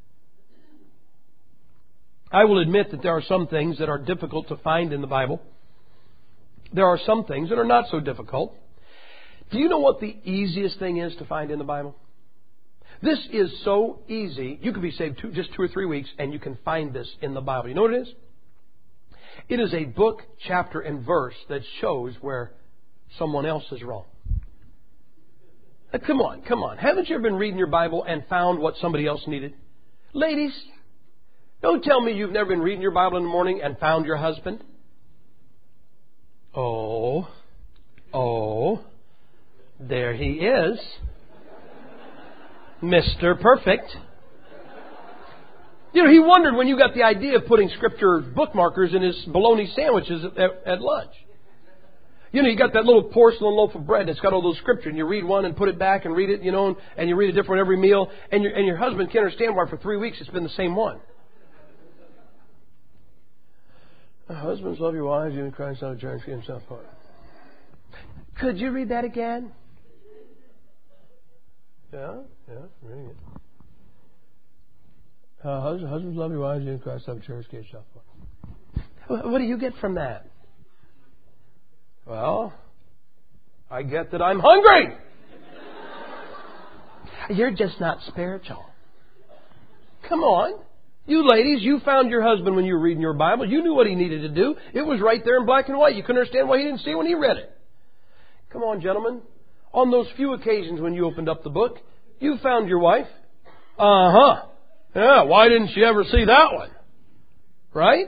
I will admit that there are some things that are difficult to find in the Bible. There are some things that are not so difficult. Do you know what the easiest thing is to find in the Bible? This is so easy. You could be saved two, just two or three weeks and you can find this in the Bible. You know what it is? It is a book, chapter, and verse that shows where someone else is wrong. Now, come on, come on. Haven't you ever been reading your Bible and found what somebody else needed? Ladies, don't tell me you've never been reading your Bible in the morning and found your husband. Oh, oh, there he is. Mister Perfect. You know, he wondered when you got the idea of putting Scripture bookmarkers in his bologna sandwiches at, at, at lunch. You know, you got that little porcelain loaf of bread that's got all those Scripture, and you read one and put it back and read it, you know, and, and you read a different one every meal, and your, and your husband can't understand why for three weeks it's been the same one. Husbands, love your wives, even Christ not a charge for himself. Could you read that again? Yeah, yeah, really good. Uh, husbands, husbands, love your wives, even Christ not a charge for himself. What do you get from that? Well, I get that I'm hungry. You're just not spiritual. Come on. You ladies, you found your husband when you were reading your Bible. You knew what he needed to do. It was right there in black and white. You couldn't understand why he didn't see it when he read it. Come on, gentlemen. On those few occasions when you opened up the book, you found your wife. Uh-huh. Yeah, why didn't she ever see that one? Right?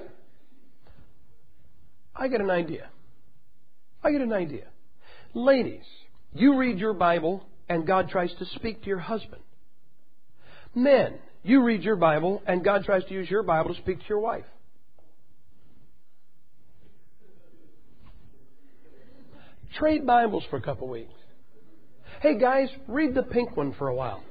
I get an idea. I get an idea. Ladies, you read your Bible and God tries to speak to your husband. Men, you read your Bible and God tries to use your Bible to speak to your wife. Trade Bibles for a couple weeks. Hey guys, read the pink one for a while.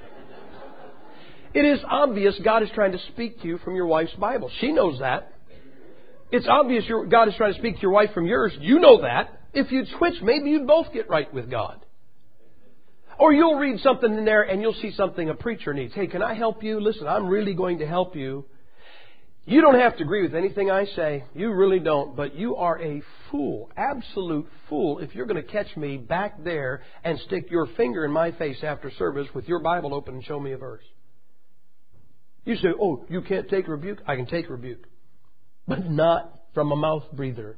It is obvious God is trying to speak to you from your wife's Bible. She knows that. It's obvious your, God is trying to speak to your wife from yours. You know that. If you'd switch, maybe you'd both get right with God. Or you'll read something in there and you'll see something a preacher needs. Hey, can I help you? Listen, I'm really going to help you. You don't have to agree with anything I say. You really don't. But you are a fool, absolute fool, if you're going to catch me back there and stick your finger in my face after service with your Bible open and show me a verse. You say, oh, you can't take rebuke? I can take rebuke. But not from a mouth breather.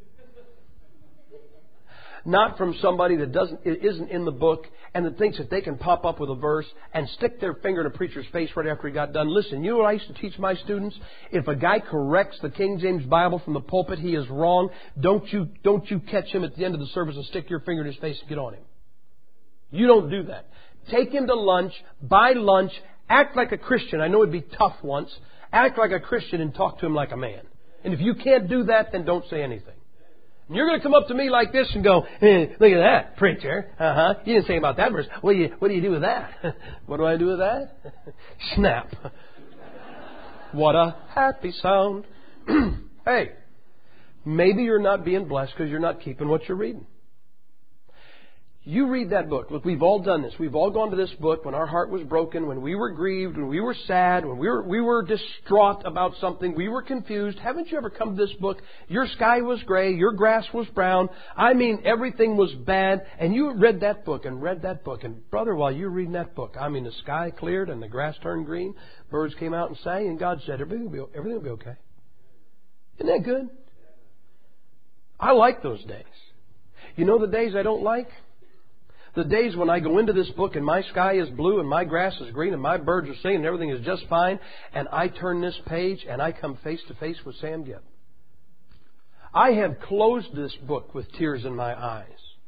Not from somebody that doesn't, it isn't in the book and that thinks that they can pop up with a verse and stick their finger in a preacher's face right after he got done. Listen, you know what I used to teach my students? If a guy corrects the King James Bible from the pulpit, he is wrong. Don't you, don't you catch him at the end of the service and stick your finger in his face and get on him. You don't do that. Take him to lunch, buy lunch, act like a Christian. I know it'd be tough once. Act like a Christian and talk to him like a man. And if you can't do that, then don't say anything. And you're going to come up to me like this and go, hey, look at that, preacher. Uh-huh. You didn't say about that verse. What do you, what do you do with that? What do I do with that? Snap. What a happy sound. Hey, maybe you're not being blessed because you're not keeping what you're reading. You read that book. Look, we've all done this. We've all gone to this book when our heart was broken, when we were grieved, when we were sad, when we were we were distraught about something, we were confused. Haven't you ever come to this book? Your sky was gray, your grass was brown. I mean, everything was bad. And you read that book and read that book. And brother, while you were reading that book, I mean, the sky cleared and the grass turned green. Birds came out and sang, and God said, everything will be, everything will be okay. Isn't that good? I like those days. You know the days I don't like? The days when I go into this book and my sky is blue and my grass is green and my birds are singing and everything is just fine, and I turn this page and I come face to face with Sam Gibb. I have closed this book with tears in my eyes.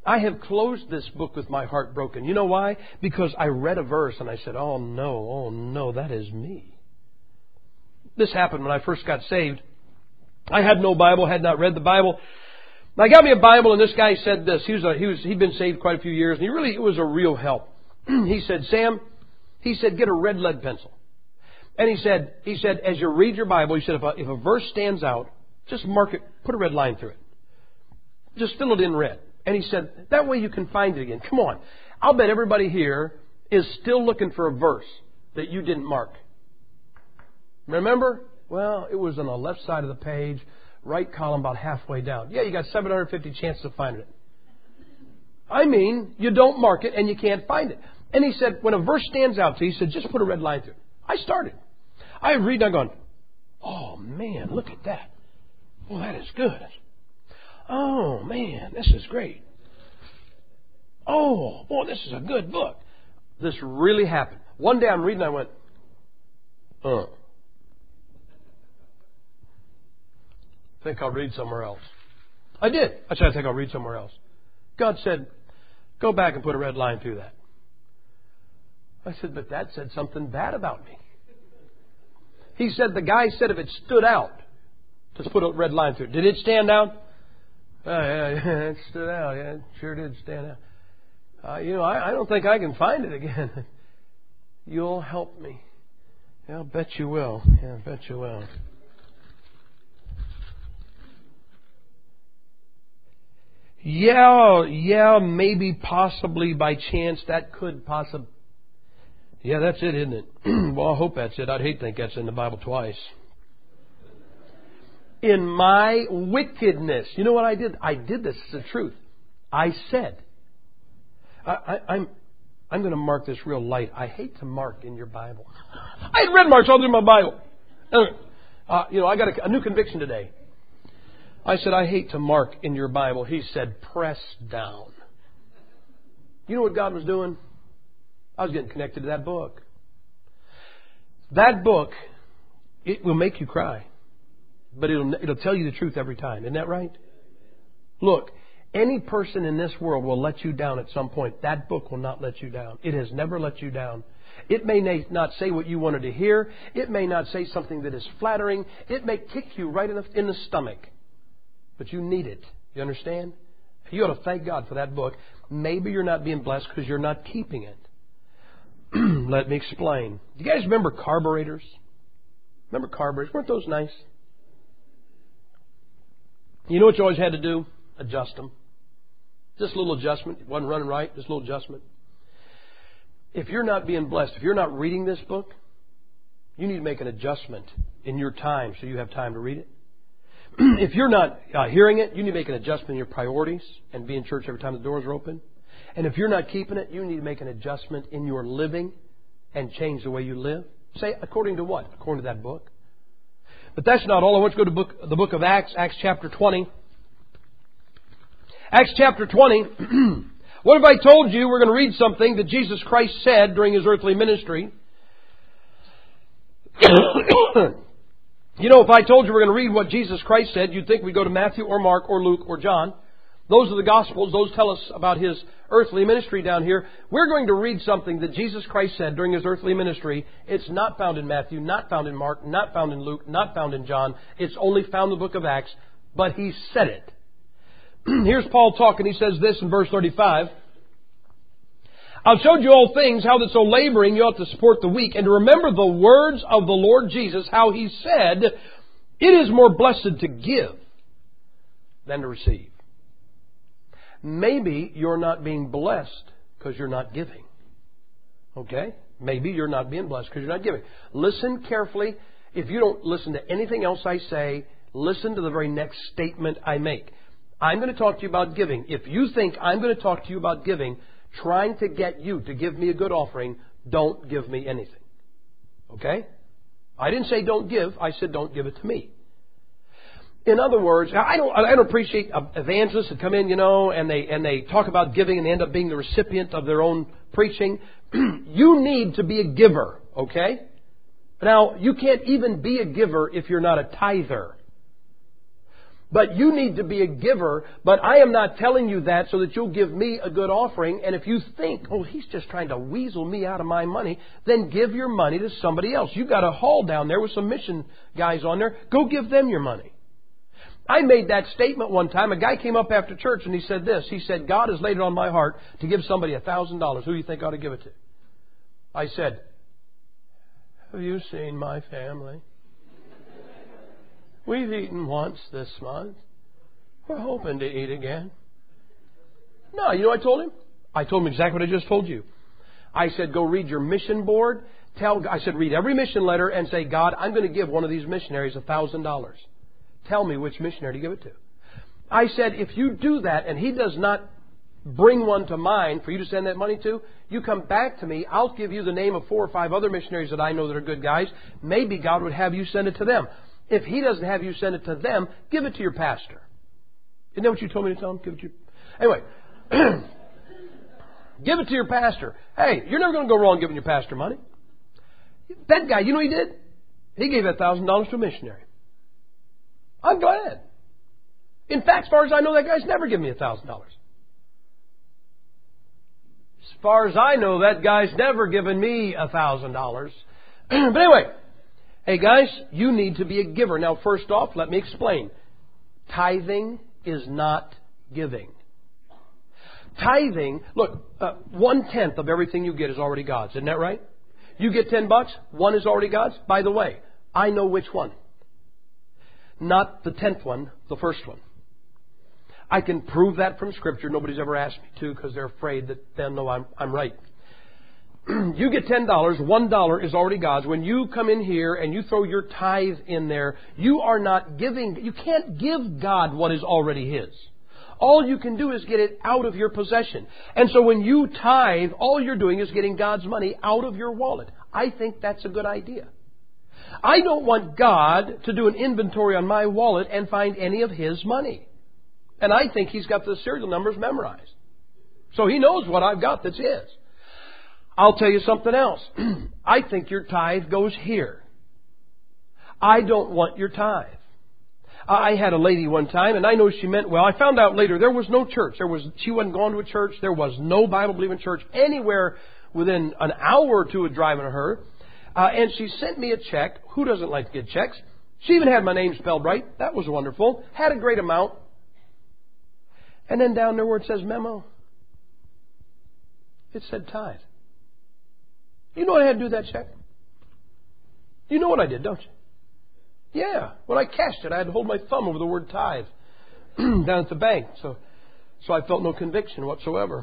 I have closed this book with my heart broken. You know why? Because I read a verse and I said, oh no, oh no, that is me. This happened when I first got saved. I had no Bible, had not read the Bible. I got me a Bible, and this guy said this. He was a, he was he'd been saved quite a few years, and he really it was a real help. He said, Sam, he said, get a red lead pencil. And he said, he said, as you read your Bible, he said, if a, if a verse stands out, just mark it, put a red line through it. Just fill it in red. And he said, that way you can find it again. Come on. I'll bet everybody here is still looking for a verse that you didn't mark. Remember? Well, it was on the left side of the page, right column about halfway down. Yeah, you got seven hundred fifty chances of finding it. I mean, you don't mark it and you can't find it. And he said, when a verse stands out to you, he said, just put a red line through it. I started. I read and I'm going, oh man, look at that. Well, that is good. Oh man, this is great. Oh, boy, this is a good book. This really happened. One day I'm reading, I went, uh. I think I'll read somewhere else. I did. I said, I think I'll read somewhere else. God said, go back and put a red line through that. I said, but that said something bad about me. He said, the guy said if it stood out, just put a red line through it. Did it stand out? Oh, yeah, yeah, it stood out. Yeah, it sure did stand out. Uh, you know, I, I don't think I can find it again. You'll help me. Yeah, I'll bet you will. Yeah, I bet you will. Yeah, yeah, maybe, possibly, by chance, that could possibly. Yeah, that's it, isn't it? Well, I hope that's it. I'd hate to think that's in the Bible twice. In my wickedness. You know what I did? I did this. It's the truth. I said, I, I, I'm I'm going to mark this real light. I hate to mark in your Bible. I had red marks all through my Bible. Uh, you know, I got a, a new conviction today. I said, I hate to mark in your Bible. He said, press down. You know what God was doing? I was getting connected to that book. That book, it will make you cry. But it'll, it'll tell you the truth every time. Isn't that right? Look, any person in this world will let you down at some point. That book will not let you down. It has never let you down. It may not say what you wanted to hear. It may not say something that is flattering. It may kick you right in the, in the stomach. But you need it. You understand? You ought to thank God for that book. Maybe you're not being blessed because you're not keeping it. Let me explain. Do you guys remember carburetors? Remember carburetors? Weren't those nice? You know what you always had to do? Adjust them. Just a little adjustment. It wasn't running right. Just a little adjustment. If you're not being blessed, if you're not reading this book, you need to make an adjustment in your time so you have time to read it. If you're not uh, hearing it, you need to make an adjustment in your priorities and be in church every time the doors are open. And if you're not keeping it, you need to make an adjustment in your living and change the way you live. Say, according to what? According to that book. But that's not all. I want you to go to book, the book of Acts, Acts chapter twenty. Acts chapter twenty. What if I told you we're going to read something that Jesus Christ said during His earthly ministry? You know, if I told you we're going to read what Jesus Christ said, you'd think we'd go to Matthew or Mark or Luke or John. Those are the Gospels. Those tell us about His earthly ministry down here. We're going to read something that Jesus Christ said during His earthly ministry. It's not found in Matthew, not found in Mark, not found in Luke, not found in John. It's only found in the book of Acts. But He said it. Here's Paul talking. He says this in verse thirty-five. I've showed you all things, how that so laboring you ought to support the weak, and to remember the words of the Lord Jesus, how He said, it is more blessed to give than to receive. Maybe you're not being blessed because you're not giving. Okay? Maybe you're not being blessed because you're not giving. Listen carefully. If you don't listen to anything else I say, listen to the very next statement I make. I'm going to talk to you about giving. If you think I'm going to talk to you about giving, trying to get you to give me a good offering, don't give me anything. Okay? I didn't say don't give. I said don't give it to me. In other words, I don't, I don't appreciate evangelists that come in, you know, and they, and they talk about giving and they end up being the recipient of their own preaching. You need to be a giver. Okay? Now, you can't even be a giver if you're not a tither. But you need to be a giver. But I am not telling you that so that you'll give me a good offering. And if you think, oh, he's just trying to weasel me out of my money, then give your money to somebody else. You've got a hall down there with some mission guys on there. Go give them your money. I made that statement one time. A guy came up after church and he said this. He said, God has laid it on my heart to give somebody a thousand dollars. Who do you think I ought to give it to? I said, have you seen my family? We've eaten once this month. We're hoping to eat again. No, you know what I told him? I told him exactly what I just told you. I said, go read your mission board. Tell, I said, read every mission letter and say, God, I'm going to give one of these missionaries a thousand dollars. Tell me which missionary to give it to. I said, if you do that and he does not bring one to mind for you to send that money to, you come back to me. I'll give you the name of four or five other missionaries that I know that are good guys. Maybe God would have you send it to them. If He doesn't have you send it to them, give it to your pastor. Isn't that what you told me to tell him? Give it to your... Anyway, give it to your pastor. Hey, you're never going to go wrong giving your pastor money. That guy, you know what he did? He gave that thousand dollars to a missionary. I'm glad. In fact, as far as I know, that guy's never given me a thousand dollars. As far as I know, that guy's never given me a thousand dollars. But anyway, hey guys, you need to be a giver. Now, first off, let me explain. Tithing is not giving. Tithing, look, uh, one-tenth of everything you get is already God's. Isn't that right? You get ten bucks, one is already God's. By the way, I know which one. Not the tenth one, the first one. I can prove that from Scripture. Nobody's ever asked me to because they're afraid that they'll know I'm, I'm right. You get ten dollars, one dollar is already God's. When you come in here and you throw your tithe in there, you are not giving, you can't give God what is already His. All you can do is get it out of your possession. And so when you tithe, all you're doing is getting God's money out of your wallet. I think that's a good idea. I don't want God to do an inventory on my wallet and find any of His money. And I think He's got the serial numbers memorized. So He knows what I've got that's His. I'll tell you something else. I think your tithe goes here. I don't want your tithe. I had a lady one time, and I know she meant well. I found out later there was no church. There was she wasn't going to a church. There was no Bible-believing church anywhere within an hour or two of driving to her. Uh, and she sent me a check. Who doesn't like to get checks? She even had my name spelled right. That was wonderful. Had a great amount. And then down there where it says memo, it said tithe. You know what I had to do with that check? You know what I did, don't you? Yeah. When I cashed it, I had to hold my thumb over the word tithe down at the bank. So, so I felt no conviction whatsoever.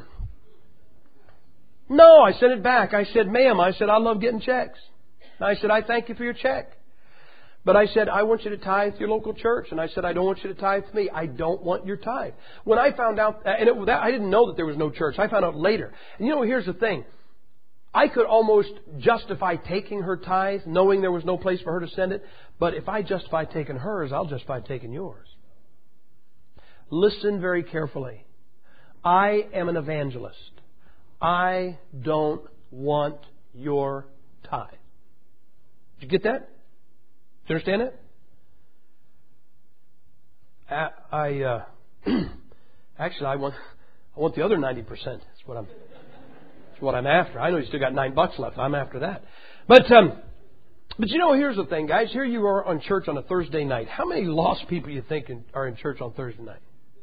No, I sent it back. I said, ma'am, I said, I love getting checks. And I said, I thank you for your check. But I said, I want you to tithe to your local church. And I said, I don't want you to tithe to me. I don't want your tithe. When I found out, and it, that, I didn't know that there was no church. I found out later. And you know, here's the thing. I could almost justify taking her tithe, knowing there was no place for her to send it. But if I justify taking hers, I'll justify taking yours. Listen very carefully. I am an evangelist. I don't want your tithe. Did you get that? Did you understand that? I, I uh, actually I want I want the other ninety percent. That's what I'm that's what I'm after. I know you still got nine bucks left. I'm after that. But um, but you know, here's the thing, guys. Here you are on church on a Thursday night. How many lost people you think are in church on Thursday night?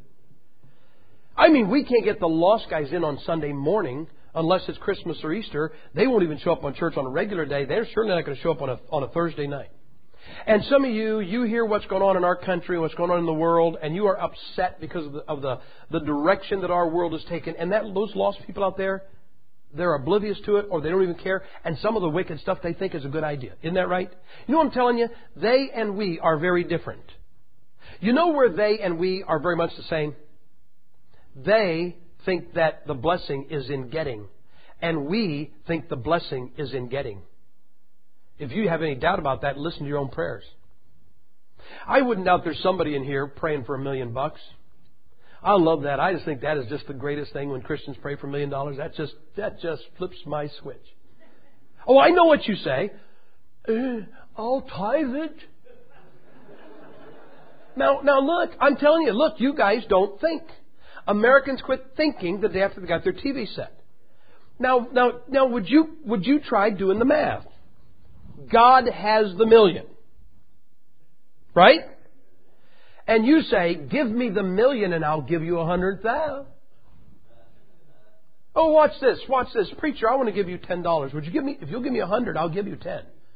I mean, we can't get the lost guys in on Sunday morning unless it's Christmas or Easter. They won't even show up on church on a regular day. They're certainly not going to show up on a on a Thursday night. And some of you, you hear what's going on in our country, what's going on in the world, and you are upset because of the, of the, the direction that our world has taken. And that those lost people out there, they're oblivious to it, or they don't even care. And some of the wicked stuff they think is a good idea. Isn't that right? You know what I'm telling you? They and we are very different. You know where they and we are very much the same? They think that the blessing is in getting, and we think the blessing is in getting. If you have any doubt about that, listen to your own prayers. I wouldn't doubt there's somebody in here praying for a million bucks. I love that. I just think that is just the greatest thing when Christians pray for a million dollars. That just that just flips my switch. Oh, I know what you say. Uh, I'll tithe it. Now, now look, I'm telling you, look, you guys don't think. Americans quit thinking the day after they got their T V set. Now, now, now, would you would you try doing the math? God has the million, right? And you say, "Give me the million, and I'll give you a hundred thousand." Oh, watch this, watch this, preacher. I want to give you ten dollars. Would you give me? If you'll give me a hundred, I'll give you ten.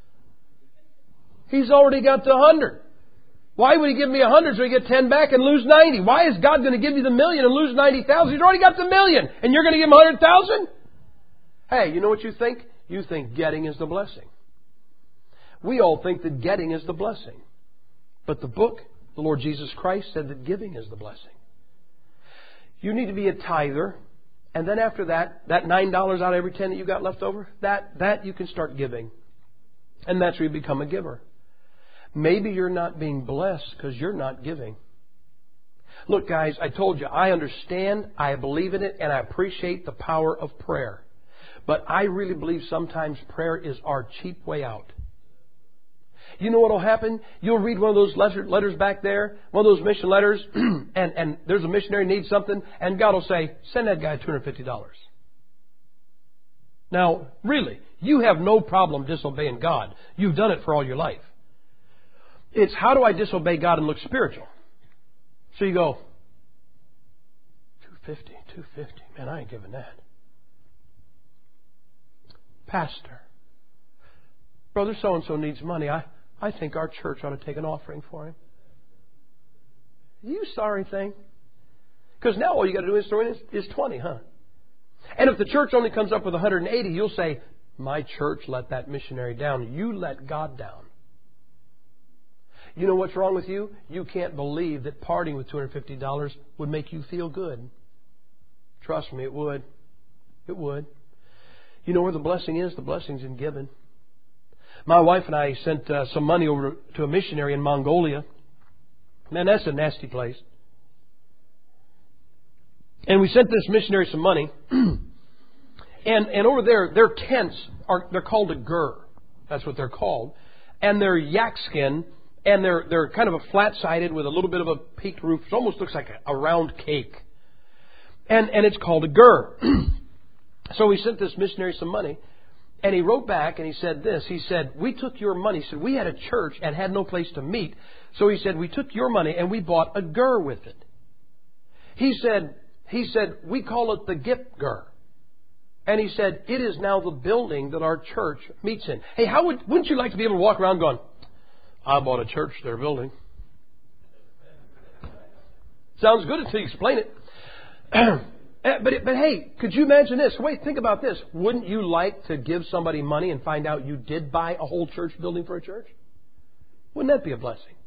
He's already got the hundred. Why would He give me a hundred so He get ten back and lose ninety? Why is God going to give you the million and lose ninety thousand? He's already got the million, and you're going to give Him a hundred thousand? Hey, you know what you think? You think getting is the blessing. We all think that getting is the blessing. But the book, the Lord Jesus Christ, said that giving is the blessing. You need to be a tither, and then after that, that nine dollars out of every ten that you got left over, that, that you can start giving. And that's where you become a giver. Maybe you're not being blessed because you're not giving. Look, guys, I told you, I understand, I believe in it, and I appreciate the power of prayer. But I really believe sometimes prayer is our cheap way out. You know what will happen? You'll read one of those letters back there, one of those mission letters, and, and there's a missionary needs something, and God will say, send that guy two hundred fifty dollars. Now, really, you have no problem disobeying God. You've done it for all your life. It's how do I disobey God and look spiritual? So you go, two fifty, two fifty. Man, I ain't giving that. Pastor, Brother so-and-so needs money. I, I think our church ought to take an offering for him. You sorry thing. Because now all you got to do is throw in is, is twenty, huh? And if the church only comes up with one hundred eighty, you'll say, my church let that missionary down. You let God down. You know what's wrong with you? You can't believe that parting with two hundred fifty dollars would make you feel good. Trust me, it would. It would. You know where the blessing is? The blessing's in giving. My wife and I sent uh, some money over to a missionary in Mongolia. Man, that's a nasty place. And we sent this missionary some money. and and over there, their tents, are they're called a gur. That's what they're called. And they're yak skin. And they're they're kind of a flat-sided with a little bit of a peaked roof. It almost looks like a, a round cake. And and it's called a gur. So we sent this missionary some money. And he wrote back and he said this. He said, we took your money. He said, we had a church and had no place to meet. So he said, we took your money and we bought a gur with it. He said, he said, we call it the Gip Gur. And he said, it is now the building that our church meets in. Hey, how would, wouldn't you like to be able to walk around going, I bought a church they're building? Sounds good until you explain it. But, but hey, could you imagine this? Wait, think about this. Wouldn't you like to give somebody money and find out you did buy a whole church building for a church? Wouldn't that be a blessing?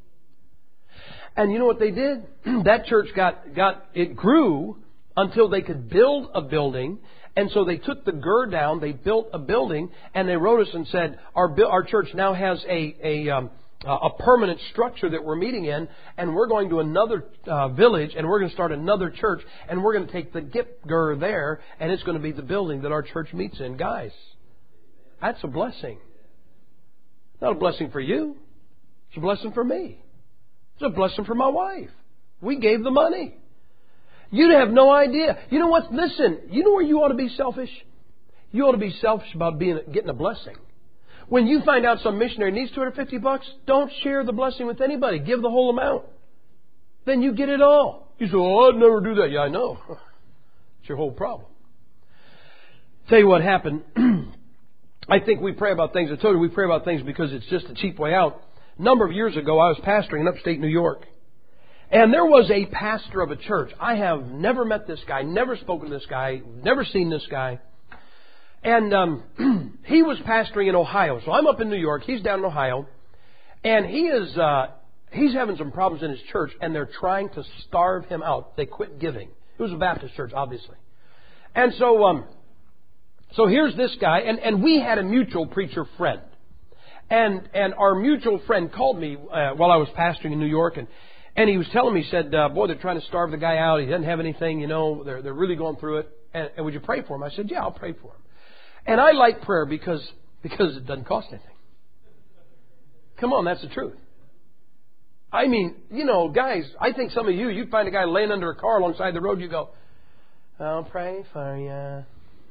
And you know what they did? That church got, got, it grew until they could build a building. And so they took the gur down, they built a building, and they wrote us and said, our, our church now has a, a, um, a permanent structure that we're meeting in, and we're going to another uh, village, and we're going to start another church, and we're going to take the Gip Gur there, and it's going to be the building that our church meets in. Guys, that's a blessing. Not a blessing for you. It's a blessing for me. It's a blessing for my wife. We gave the money. You'd have no idea. You know what? Listen, you know where you ought to be selfish? You ought to be selfish about being getting a blessing. When you find out some missionary needs two hundred fifty bucks, don't share the blessing with anybody. Give the whole amount. Then you get it all. You say, oh, I'd never do that. Yeah, I know. It's your whole problem. Tell you what happened. I think we pray about things. I told you we pray about things because it's just a cheap way out. A number of years ago, I was pastoring in upstate New York. And there was a pastor of a church. I have never met this guy, never spoken to this guy, never seen this guy. And um, he was pastoring in Ohio. So I'm up in New York. He's down in Ohio. And he is uh, he's having some problems in his church, and they're trying to starve him out. They quit giving. It was a Baptist church, obviously. And so um, so here's this guy. And, and we had a mutual preacher friend. And and our mutual friend called me uh, while I was pastoring in New York. And, and he was telling me, he said, uh, boy, they're trying to starve the guy out. He doesn't have anything, you know. They're, they're really going through it. And, and would you pray for him? I said, yeah, I'll pray for him. And I like prayer because because it doesn't cost anything. Come on, that's the truth. I mean, you know, guys, I think some of you, you'd find a guy laying under a car alongside the road, you go, I'll pray for you.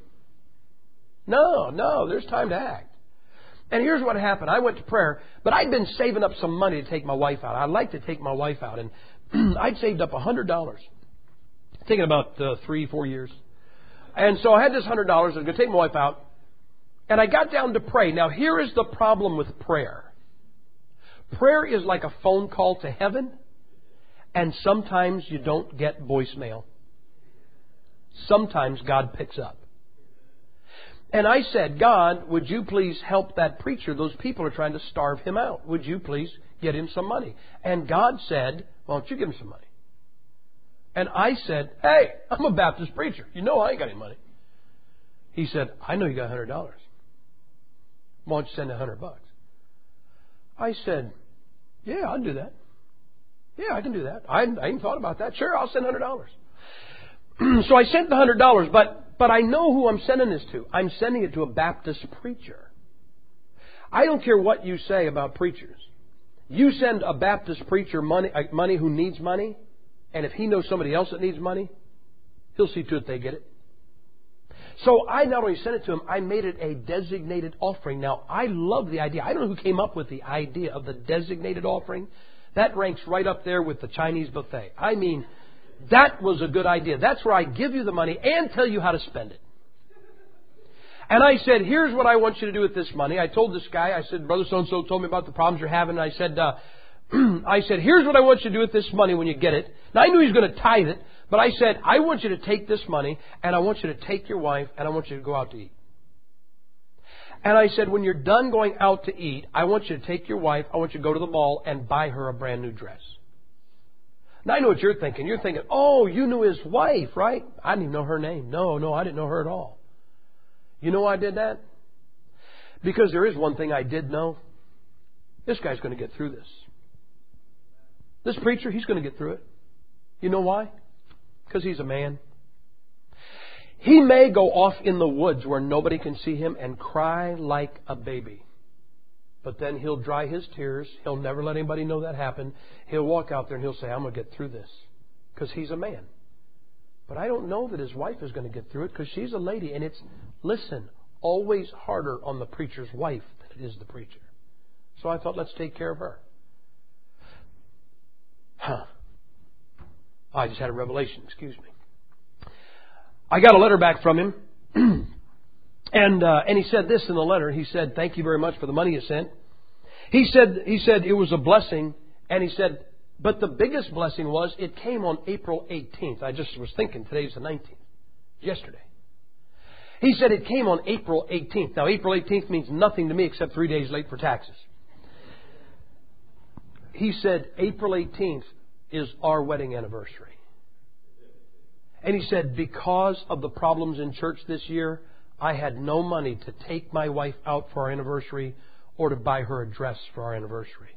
No, no, there's time to act. And here's what happened. I went to prayer, but I'd been saving up some money to take my wife out. I'd like to take my wife out. And I'd saved up one hundred dollars. Taking about uh, three, four years. And so I had this one hundred dollars. I was going to take my wife out. And I got down to pray. Now, here is the problem with prayer. Prayer is like a phone call to heaven. And sometimes you don't get voicemail. Sometimes God picks up. And I said, God, would you please help that preacher? Those people are trying to starve him out. Would you please get him some money? And God said, why don't you give him some money? And I said, hey, I'm a Baptist preacher. You know I ain't got any money. He said, I know you got one hundred dollars. Why don't you send a hundred bucks? I said, yeah, I'll do that. Yeah, I can do that. I, I ain't thought about that. Sure, I'll send one hundred dollars. So I sent the one hundred dollars, but But I know who I'm sending this to. I'm sending it to a Baptist preacher. I don't care what you say about preachers. You send a Baptist preacher money, uh, money who needs money, and if he knows somebody else that needs money, he'll see to it they get it. So I not only sent it to him, I made it a designated offering. Now, I love the idea. I don't know who came up with the idea of the designated offering. That ranks right up there with the Chinese buffet. I mean, that was a good idea. That's where I give you the money and tell you how to spend it. And I said, here's what I want you to do with this money. I told this guy, I said, Brother so-and-so told me about the problems you're having. And I said, uh, I said, here's what I want you to do with this money when you get it. Now, I knew he was going to tithe it, but I said, I want you to take this money and I want you to take your wife and I want you to go out to eat. And I said, when you're done going out to eat, I want you to take your wife, I want you to go to the mall and buy her a brand new dress. Now, I know what you're thinking. You're thinking, oh, you knew his wife, right? I didn't even know her name. No, no, I didn't know her at all. You know why I did that? Because there is one thing I did know. This guy's going to get through this. This preacher, he's going to get through it. You know why? Because he's a man. He may go off in the woods where nobody can see him and cry like a baby. But then he'll dry his tears. He'll never let anybody know that happened. He'll walk out there and he'll say, I'm going to get through this. Because he's a man. But I don't know that his wife is going to get through it because she's a lady. And it's, listen, always harder on the preacher's wife than it is the preacher. So I thought, let's take care of her. Huh. I just had a revelation. Excuse me. I got a letter back from him. And uh, and he said this in the letter. He said, thank you very much for the money you sent. He said, he said it was a blessing. And he said, but the biggest blessing was it came on April eighteenth. I just was thinking today's the nineteenth. Yesterday. He said it came on April eighteenth. Now, April eighteenth means nothing to me except three days late for taxes. He said April eighteenth is our wedding anniversary. And he said, because of the problems in church this year, I had no money to take my wife out for our anniversary or to buy her a dress for our anniversary.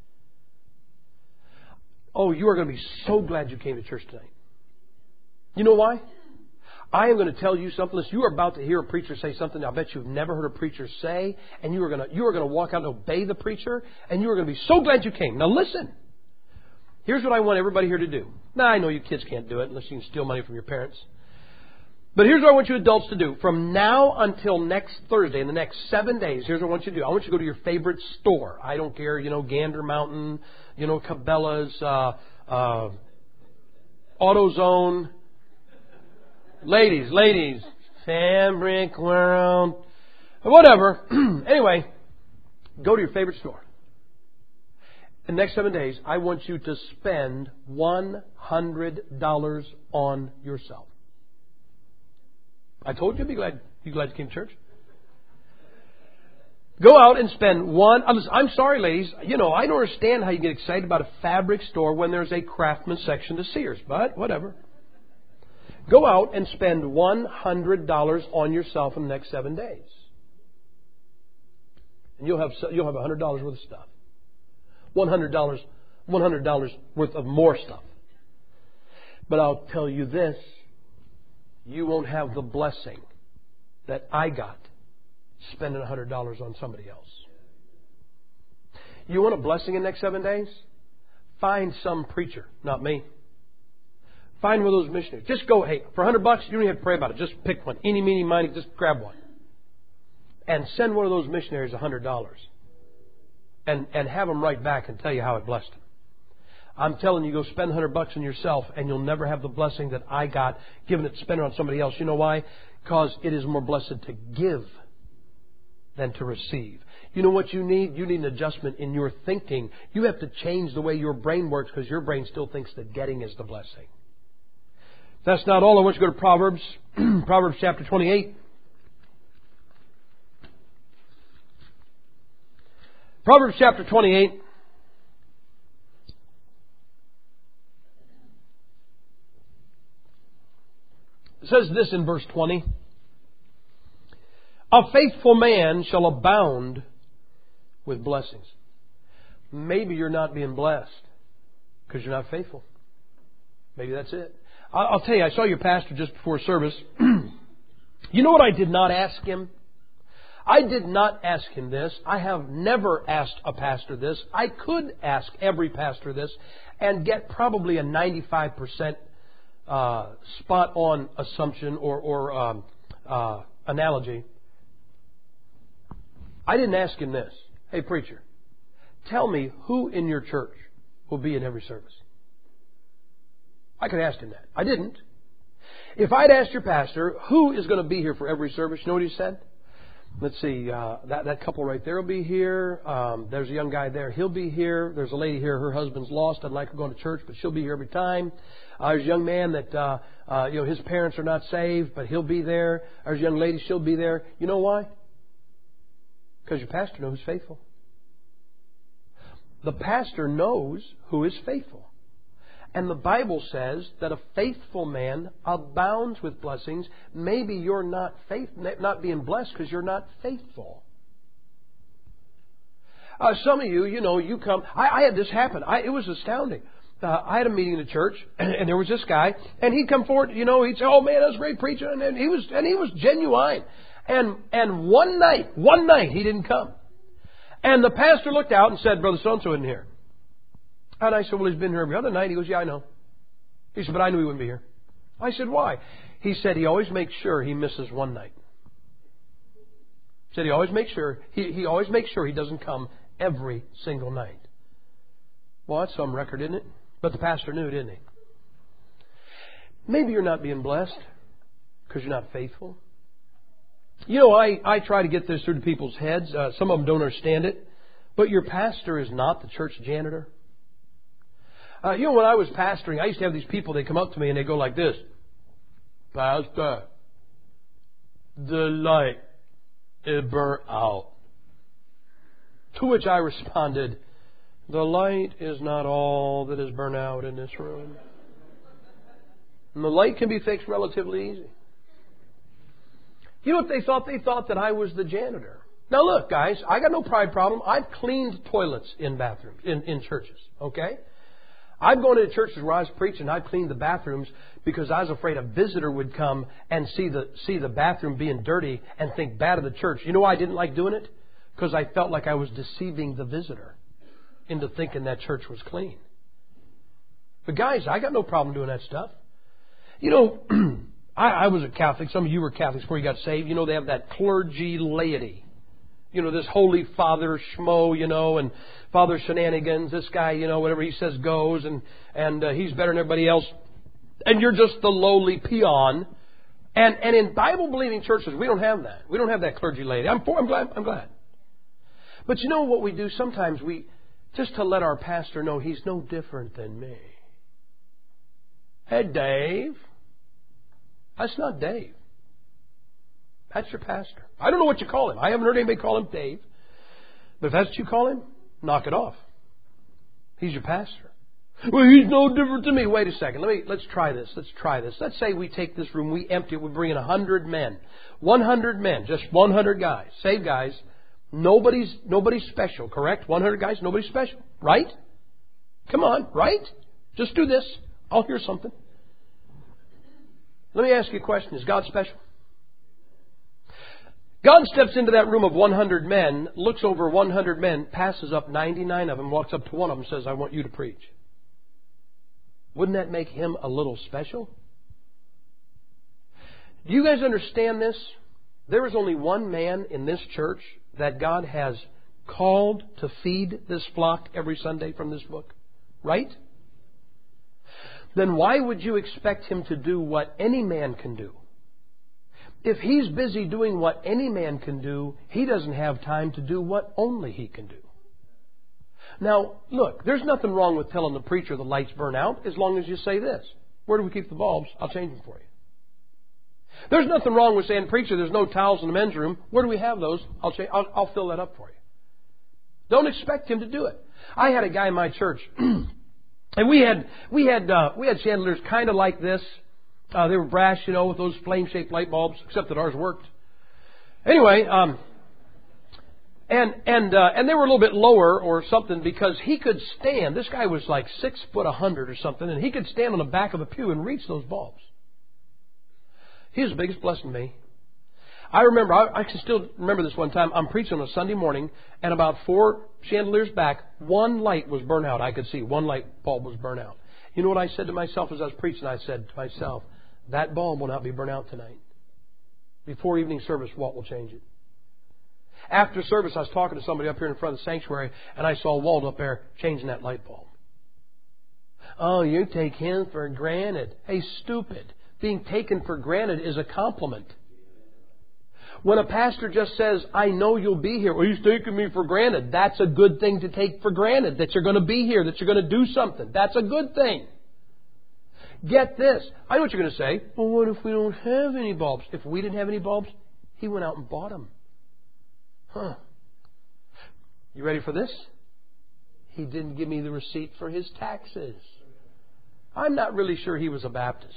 Oh, you are going to be so glad you came to church tonight. You know why? I am going to tell you something. Listen, you are about to hear a preacher say something I bet you've never heard a preacher say, and you are going to you are going to walk out and obey the preacher, and you are going to be so glad you came. Now listen. Here's what I want everybody here to do. Now, I know you kids can't do it unless you can steal money from your parents. But here's what I want you adults to do. From now until next Thursday, in the next seven days, here's what I want you to do. I want you to go to your favorite store. I don't care, you know, Gander Mountain, you know, Cabela's, uh, uh, AutoZone. Ladies, ladies, Fabric World, whatever. Anyway, go to your favorite store. In the next seven days, I want you to spend one hundred dollars on yourself. I told you you'd be glad, you glad you came to church. Go out and spend one... I'm sorry, ladies. You know, I don't understand how you get excited about a fabric store when there's a Craftsman section to Sears. But whatever. Go out and spend one hundred dollars on yourself in the next seven days. And you'll have you'll have one hundred dollars worth of stuff. one hundred dollars one hundred dollars worth of more stuff. But I'll tell you this. You won't have the blessing that I got spending one hundred dollars on somebody else. You want a blessing in the next seven days? find some preacher, not me. Find one of those missionaries. Just go, hey, for a hundred bucks, you don't even have to pray about it. Just pick one. Eeny, meeny, miny, just grab one. And send one of those missionaries a hundred dollars. And, and have them write back and tell you how it blessed them. I'm telling you, go spend a hundred bucks on yourself and you'll never have the blessing that I got giving it to spend it on somebody else. You know why? Because it is more blessed to give than to receive. You know what you need? You need an adjustment in your thinking. You have to change the way your brain works because your brain still thinks that getting is the blessing. That's not all. I want you to go to Proverbs, Proverbs chapter twenty-eight. Proverbs chapter twenty-eight. It says this in verse twenty. A faithful man shall abound with blessings. Maybe you're not being blessed because you're not faithful. Maybe that's it. I'll tell you, I saw your pastor just before service. You know what I did not ask him? I did not ask him this. I have never asked a pastor this. I could ask every pastor this and get probably a ninety-five percent uh, spot-on assumption or, or um, uh, analogy. I didn't ask him this. Hey, preacher, tell me who in your church will be in every service. I could ask him that. I didn't. If I'd asked your pastor, who is going to be here for every service, you know what he said? Let's see, uh, that, that couple right there will be here. Um, there's a young guy there. He'll be here. There's a lady here. Her husband's lost. I'd like her going to church, but she'll be here every time. Uh, there's a young man that, uh, uh, you know, his parents are not saved, but he'll be there. There's a young lady. She'll be there. You know why? Because your pastor knows who's faithful. The pastor knows who is faithful. And the Bible says that a faithful man abounds with blessings. Maybe you're not faith, not being blessed because you're not faithful. Uh, some of you, you know, you come. I, I had this happen. I, it was astounding. Uh, I had a meeting in the church, and, and there was this guy, and he'd come forward. You know, he'd say, "Oh man, that was a great preacher," and, and he was, and he was genuine. And and one night, one night, he didn't come. And the pastor looked out and said, "Brother so-and-so isn't here." And I said, "Well, he's been here every other night." He goes, "Yeah, I know." He said, "But I knew he wouldn't be here." I said, "Why?" He said, "He always makes sure he misses one night." He said, "He always makes sure, he, he always makes sure he doesn't come every single night." Well, that's some record, isn't it? But the pastor knew, didn't he? Maybe you're not being blessed because you're not faithful. You know, I, I try to get this through to people's heads. Uh, some of them don't understand it. But your pastor is not the church janitor. Uh, you know, when I was pastoring, I used to have these people, they come up to me and they go like this. "Pastor, the light is burnt out." To which I responded, "The light is not all that is burnt out in this room. And the light can be fixed relatively easy." You know what they thought? They thought that I was the janitor. Now look, guys, I got no pride problem. I've cleaned toilets in bathrooms, in, in churches, okay? I've gone into churches where I was preaching, I've cleaned the bathrooms because I was afraid a visitor would come and see the see the bathroom being dirty and think bad of the church. You know why I didn't like doing it? Because I felt like I was deceiving the visitor into thinking that church was clean. But guys, I got no problem doing that stuff. You know, I, I was a Catholic. Some of you were Catholics before you got saved. You know, they have that clergy laity. You know, this holy father schmo, you know, and Father Shenanigans, this guy, you know, whatever he says goes, and, and uh, he's better than everybody else. And you're just the lowly peon. And, and in Bible-believing churches, we don't have that. We don't have that clergy laity. I'm, for, I'm glad. I'm glad. But you know what we do? Sometimes we, just to let our pastor know he's no different than me. "Hey, Dave." That's not Dave. That's your pastor. I don't know what you call him. I haven't heard anybody call him Dave. But if that's what you call him, knock it off. He's your pastor. "Well, he's no different to me." Wait a second. Let me, let's try this. Let's try this. Let's say we take this room, we empty it, we bring in a hundred men. one hundred men, just one hundred guys. Saved guys. Nobody's, nobody's special, correct? one hundred guys, nobody's special. Right? Come on, right? Just do this. I'll hear something. Let me ask you a question. Is God special? God steps into that room of one hundred men, looks over one hundred men, passes up ninety-nine of them, walks up to one of them and says, "I want you to preach." wouldn't that make him a little special? Do you guys understand this? There is only one man in this church that God has called to feed this flock every Sunday from this book. Right? Then why would you expect him to do what any man can do? If he's busy doing what any man can do, he doesn't have time to do what only he can do. Now, look, there's nothing wrong with telling the preacher the lights burn out as long as you say this. Where do we keep the bulbs? I'll change them for you. There's nothing wrong with saying, preacher, there's no towels in the men's room. Where do we have those? I'll, change, I'll, I'll fill that up for you. Don't expect him to do it. I had a guy in my church, and we had we had uh, we had chandeliers kind of like this. Uh, they were brass, you know, with those flame-shaped light bulbs, except that ours worked. Anyway, um, and and uh, and they were a little bit lower or something because he could stand. This guy was like six foot a hundred or something, and he could stand on the back of a pew and reach those bulbs. He was the biggest blessing to me. I remember, I, I can still remember this one time. I'm preaching on a Sunday morning, and about four chandeliers back, one light was burnt out. I could see one light bulb was burnt out. You know what I said to myself as I was preaching? I said to myself, that bulb will not be burnt out tonight. Before evening service, Walt will change it. After service, I was talking to somebody up here in front of the sanctuary, and I saw Walt up there changing that light bulb. Oh, you take him for granted. Hey, stupid. Being taken for granted is a compliment. When a pastor just says, I know you'll be here, well, he's taking me for granted. That's a good thing to take for granted, that you're going to be here, that you're going to do something. That's a good thing. Get this. I know what you're going to say. Well, what if we don't have any bulbs? If we didn't have any bulbs, he went out and bought them. Huh. You ready for this? He didn't give me the receipt for his taxes. I'm not really sure he was a Baptist.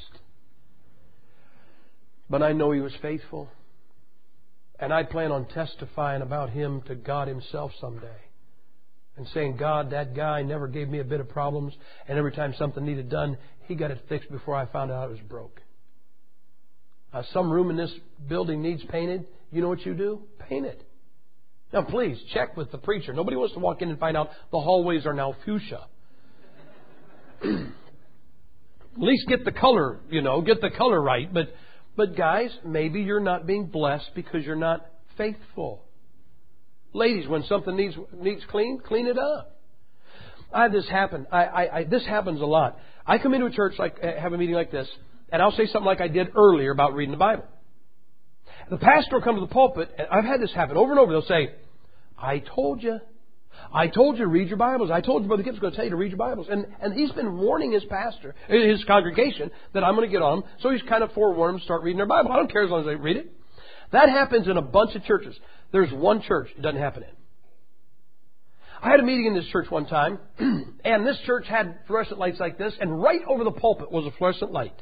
But I know he was faithful. And I plan on testifying about him to God himself someday. And saying, God, that guy never gave me a bit of problems. And every time something needed done, he got it fixed before I found out it was broke. Uh, some room in this building needs painted. You know what you do? Paint it. Now, please, check with the preacher. Nobody wants to walk in and find out the hallways are now fuchsia. At least get the color, you know, get the color right. But... But guys, maybe you're not being blessed because you're not faithful. Ladies, when something needs needs cleaned, clean it up. I have this happen. I, I, I this happens a lot. I come into a church, like have a meeting like this, and I'll say something like I did earlier about reading the Bible. The pastor will come to the pulpit, and I've had this happen over and over. They'll say, "I told you, I told you to read your Bibles. I told you Brother Gibbs was going to tell you to read your Bibles." And and he's been warning his pastor, his congregation, that I'm going to get on them. So he's kind of forewarned them to start reading their Bible. I don't care as long as they read it. That happens in a bunch of churches. There's one church it doesn't happen in. I had a meeting in this church one time, and this church had fluorescent lights like this, and right over the pulpit was a fluorescent light.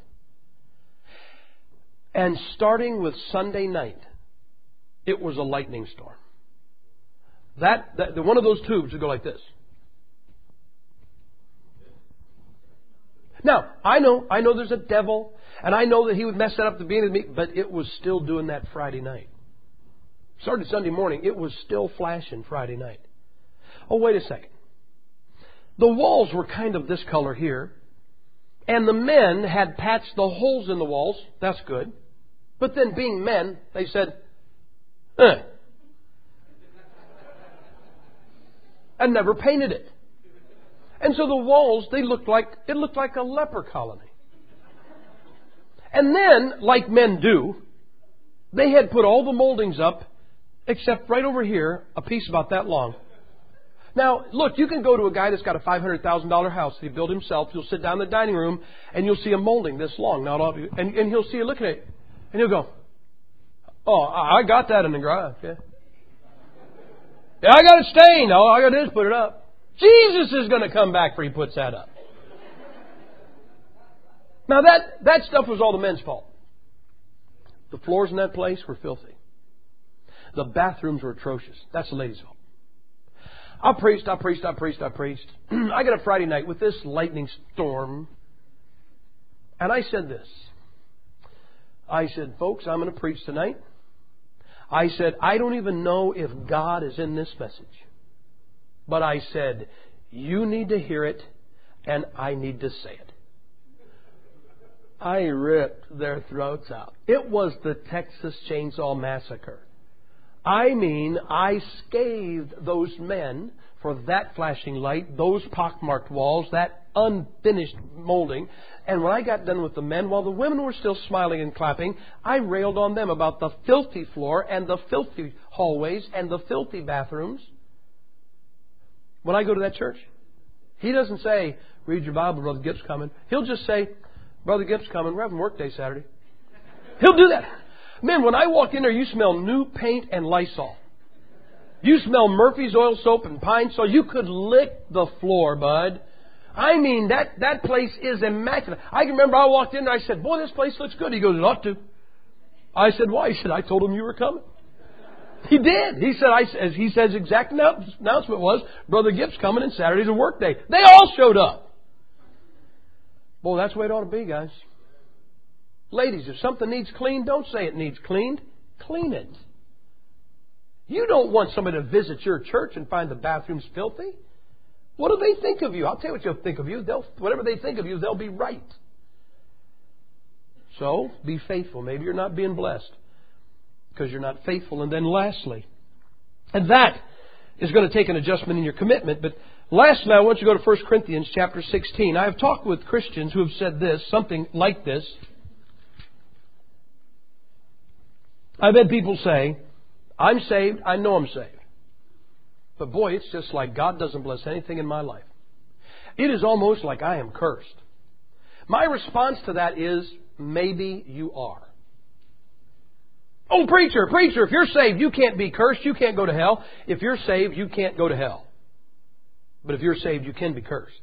And starting with Sunday night, it was a lightning storm. That, that one of those tubes would go like this. Now, I know, I know there's a devil, and I know that he would mess that up at the beginning of the meeting, but it was still doing that Friday night. Started Sunday morning, it was still flashing Friday night. Oh, wait a second. The walls were kind of this color here, and the men had patched the holes in the walls. That's good. But then, being men, they said, eh. And never painted it. And so the walls, they looked like, it looked like a leper colony. And then, like men do, they had put all the moldings up, except right over here, a piece about that long. Now, look, you can go to a guy that's got a five hundred thousand dollars house that he built himself. You'll sit down in the dining room, and you'll see a molding this long. Not all of you, and, and he'll see you looking at it, and he'll go, "Oh, I got that in the garage, yeah. Yeah, I got it stained. All I got to do is put it up." Jesus is going to come back before he puts that up. Now, that, that stuff was all the men's fault. The floors in that place were filthy. The bathrooms were atrocious. That's the ladies' fault. I preached, I preached, I preached, I preached. I got a Friday night with this lightning storm. And I said this. I said, "Folks, I'm going to preach tonight." I said, "I don't even know if God is in this message." But I said, "You need to hear it, and I need to say it." I ripped their throats out. It was the Texas Chainsaw Massacre. I mean, I scathed those men for that flashing light, those pockmarked walls, that unfinished molding. And when I got done with the men, while the women were still smiling and clapping, I railed on them about the filthy floor and the filthy hallways and the filthy bathrooms. When I go to that church, he doesn't say, read your Bible, Brother Gipp's coming. He'll just say, Brother Gipp's coming. We're having work day Saturday. He'll do that. Man, when I walk in there, you smell new paint and Lysol. You smell Murphy's oil soap and Pine Sol. You could lick the floor, bud. I mean, that, that place is immaculate. I can remember I walked in and I said, boy, this place looks good. He goes, it ought to. I said, why? He said, I told him you were coming. He did. He said, I, as he said, his exact announcement was, Brother Gipp's coming and Saturday's a work day. They all showed up. Boy, that's the way it ought to be, guys. Ladies, if something needs cleaned, don't say it needs cleaned. Clean it. You don't want somebody to visit your church and find the bathrooms filthy. What do they think of you? I'll tell you what they'll think of you. They'll, whatever they think of you, they'll be right. So, be faithful. Maybe you're not being blessed because you're not faithful. And then lastly, and that is going to take an adjustment in your commitment, but lastly, I want you to go to First Corinthians chapter sixteen. I have talked with Christians who have said this, something like this. I've had people say, I'm saved, I know I'm saved. But boy, it's just like God doesn't bless anything in my life. It is almost like I am cursed. My response to that is, maybe you are. Oh, preacher, preacher, if you're saved, you can't be cursed, you can't go to hell. If you're saved, you can't go to hell. But if you're saved, you can be cursed.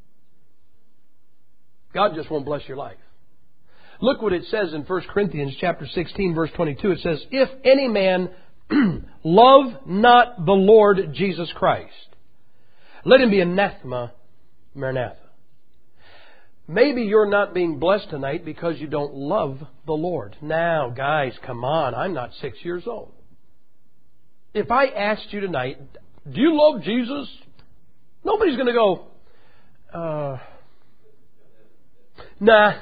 God just won't bless your life. Look what it says in First Corinthians chapter sixteen, verse twenty-two. It says, if any man love not the Lord Jesus Christ, let him be anathema, maranatha. Maybe you're not being blessed tonight because you don't love the Lord. Now, guys, come on. I'm not six years old. If I asked you tonight, do you love Jesus? Nobody's going to go, uh, nah.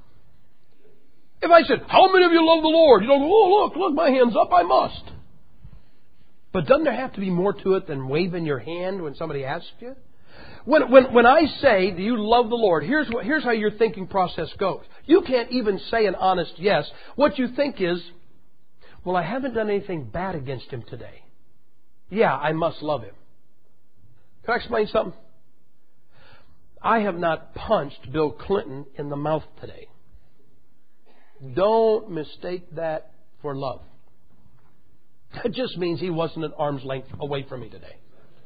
If I said, how many of you love the Lord? You don't go, oh, look, look, my hand's up, I must. But doesn't there have to be more to it than waving your hand when somebody asks you? When, when, when I say, do you love the Lord? Here's, what, here's how your thinking process goes. You can't even say an honest yes. What you think is, well, I haven't done anything bad against him today. Yeah, I must love him. Can I explain something? I have not punched Bill Clinton in the mouth today. Don't mistake that for love. It just means he wasn't an arm's length away from me today.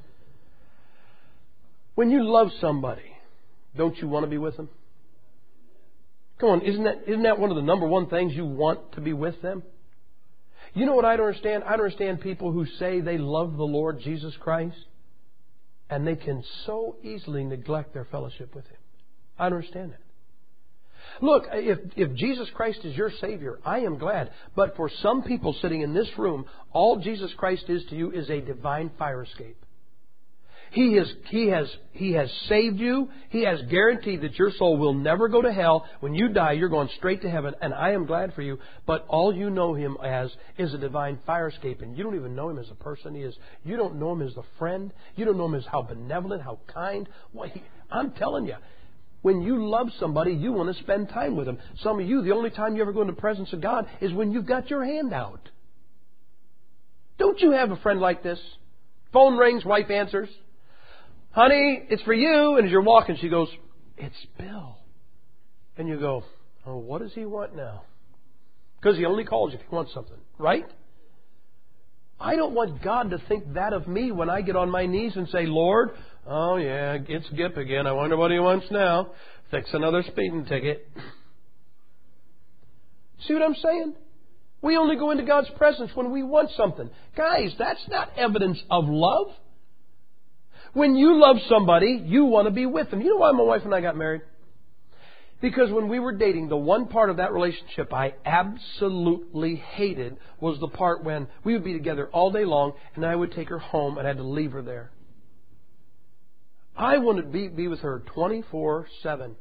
When you love somebody, don't you want to be with them? Come on, isn't that, isn't that one of the number one things you want to be with them? You know what I don't understand? I don't understand people who say they love the Lord Jesus Christ and they can so easily neglect their fellowship with Him. I don't understand that. Look, if, if Jesus Christ is your Savior, I am glad. But for some people sitting in this room, all Jesus Christ is to you is a divine fire escape. He is, he has, He has saved you. He has guaranteed that your soul will never go to hell. When you die, you're going straight to heaven. And I am glad for you. But all you know Him as is a divine fire escape. And you don't even know Him as a person He is. You don't know Him as a friend. You don't know Him as how benevolent, how kind. Well, he, I'm telling you. When you love somebody, you want to spend time with them. Some of you, the only time you ever go in the presence of God is when you've got your hand out. Don't you have a friend like this? Phone rings, wife answers. Honey, it's for you. And as you're walking, she goes, it's Bill. And you go, oh, what does he want now? Because he only calls you if he wants something, right? I don't want God to think that of me when I get on my knees and say, Lord, oh yeah, it's Gipp again. I wonder what he wants now. Fix another speeding ticket. See what I'm saying? We only go into God's presence when we want something. Guys, that's not evidence of love. When you love somebody, you want to be with them. You know why my wife and I got married? Because when we were dating, the one part of that relationship I absolutely hated was the part when we would be together all day long and I would take her home and I had to leave her there. I wanted to be, be with her twenty-four seven.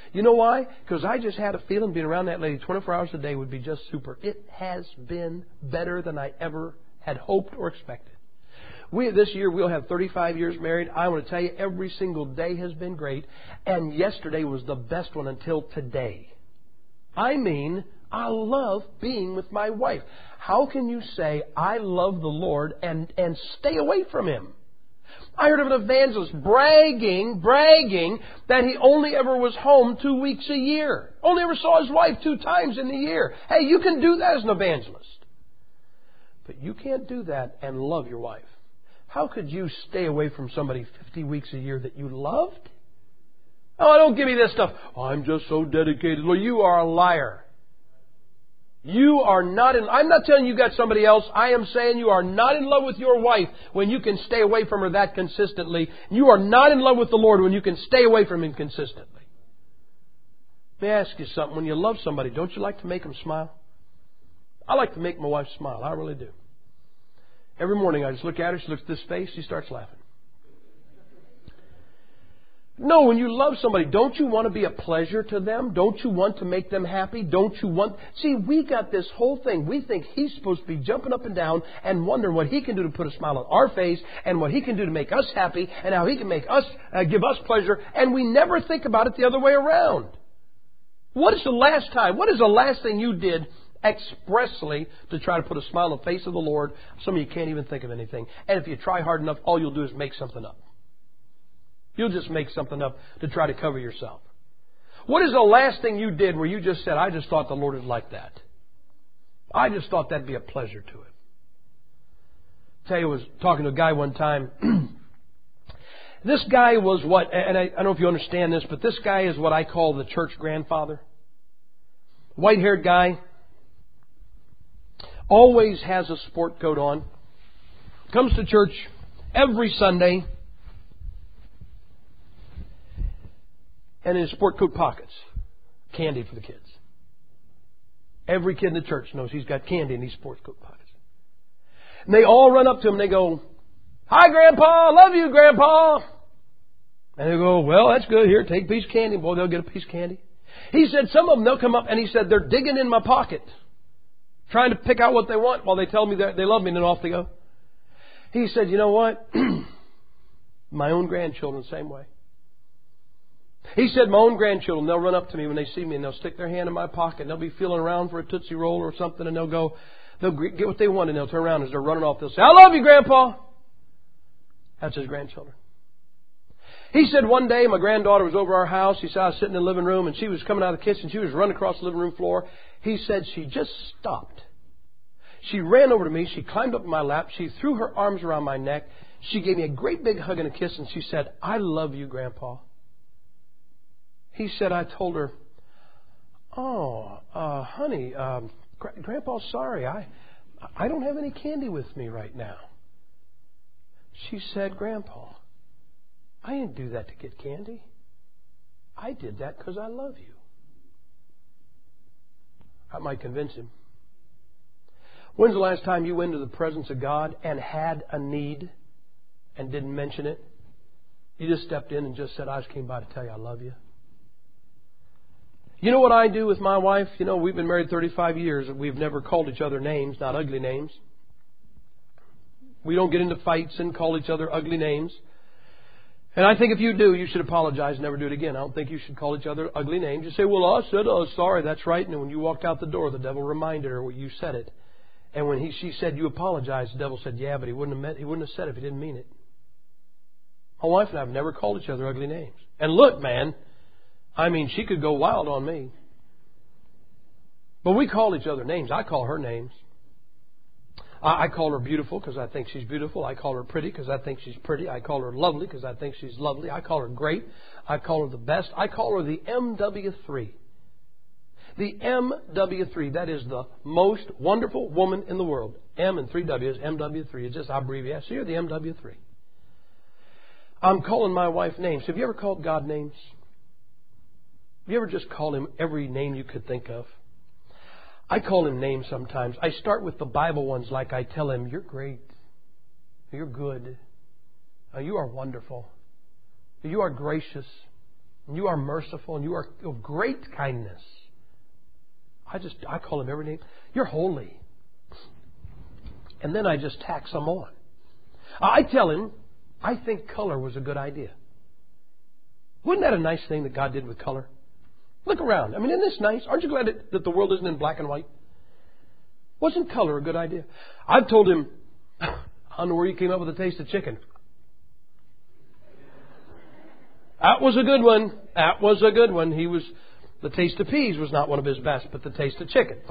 You know why? Because I just had a feeling being around that lady twenty-four hours a day would be just super. It has been better than I ever had hoped or expected. We, this year we'll have thirty-five years married. I want to tell you, every single day has been great. And yesterday was the best one until today. I mean, I love being with my wife. How can you say, I love the Lord and, and stay away from Him? I heard of an evangelist bragging, bragging that he only ever was home two weeks a year. Only ever saw his wife two times in the year. Hey, you can do that as an evangelist. But you can't do that and love your wife. How could you stay away from somebody fifty weeks a year that you loved? Oh, don't give me this stuff. Oh, I'm just so dedicated. Well, you are a liar. You are not in... I'm not telling you you got somebody else. I am saying you are not in love with your wife when you can stay away from her that consistently. You are not in love with the Lord when you can stay away from Him consistently. Let me ask you something. When you love somebody, don't you like to make them smile? I like to make my wife smile. I really do. Every morning I just look at her. She looks at this face. She starts laughing. No, when you love somebody, don't you want to be a pleasure to them? Don't you want to make them happy? Don't you want... See, we got this whole thing. We think He's supposed to be jumping up and down and wondering what He can do to put a smile on our face and what He can do to make us happy and how He can make us, uh, give us pleasure. And we never think about it the other way around. What is the last time? What is the last thing you did expressly to try to put a smile on the face of the Lord? Some of you can't even think of anything. And if you try hard enough, all you'll do is make something up. You'll just make something up to try to cover yourself. What is the last thing you did where you just said, I just thought the Lord was like that? I just thought that'd be a pleasure to Him. I tell you, I was talking to a guy one time. This guy was what, and I, I don't know if you understand this, but this guy is what I call the church grandfather. White-haired guy. Always has a sport coat on. Comes to church every Sunday. And in his sport coat pockets, candy for the kids. Every kid in the church knows he's got candy in these sport coat pockets. And they all run up to him and they go, Hi, Grandpa. Love you, Grandpa. And they go, well, that's good. Here, take a piece of candy. Boy, they'll get a piece of candy. He said some of them, they'll come up and he said, they're digging in my pocket, trying to pick out what they want while they tell me that they love me, and then off they go. He said, you know what? My own grandchildren, same way. He said, my own grandchildren, they'll run up to me when they see me and they'll stick their hand in my pocket and they'll be feeling around for a Tootsie Roll or something and they'll go, they'll get what they want and they'll turn around as they're running off. They'll say, I love you, Grandpa. That's his grandchildren. He said one day my granddaughter was over our house. He said I was sitting in the living room and she was coming out of the kitchen. She was running across the living room floor. He said she just stopped. She ran over to me. She climbed up in my lap. She threw her arms around my neck. She gave me a great big hug and a kiss and she said, I love you, Grandpa. He said, I told her, oh, uh, honey, um, Grandpa's sorry. I, I don't have any candy with me right now. She said, Grandpa, I didn't do that to get candy. I did that because I love you. That might convince him. When's the last time you went into the presence of God and had a need and didn't mention it? You just stepped in and just said, I just came by to tell you I love you. You know what I do with my wife? You know, we've been married thirty-five years and we've never called each other names, not ugly names. We don't get into fights and call each other ugly names. And I think if you do, you should apologize and never do it again. I don't think you should call each other ugly names. You say, well, I said, oh, sorry, that's right. And when you walked out the door, the devil reminded her you said it. And when he, she said, you apologized, the devil said, yeah, but he wouldn't have meant, he wouldn't have said it if he didn't mean it. My wife and I have never called each other ugly names. And look, man, I mean, she could go wild on me. But we call each other names. I call her names. I, I call her beautiful because I think she's beautiful. I call her pretty because I think she's pretty. I call her lovely because I think she's lovely. I call her great. I call her the best. I call her the M W three. The M W three. That is the most wonderful woman in the world. M and three W's, M W three. It's just abbreviation. So you're the M W three. I'm calling my wife names. Have you ever called God names? Have you ever just called Him every name you could think of? I call Him names sometimes. I start with the Bible ones like I tell Him, you're great. You're good. You are wonderful. You are gracious. and you are merciful, and you are of great kindness. I just, I call Him every name. You're holy. And then I just tack some on. I tell Him, I think color was a good idea. Wasn't that a nice thing that God did with color? Look around. I mean, isn't this nice? Aren't you glad that, that the world isn't in black and white? Wasn't color a good idea? I've told Him, I don't know where you came up with the taste of chicken. That was a good one. That was a good one. He was, the taste of peas was not one of his best, but the taste of chicken.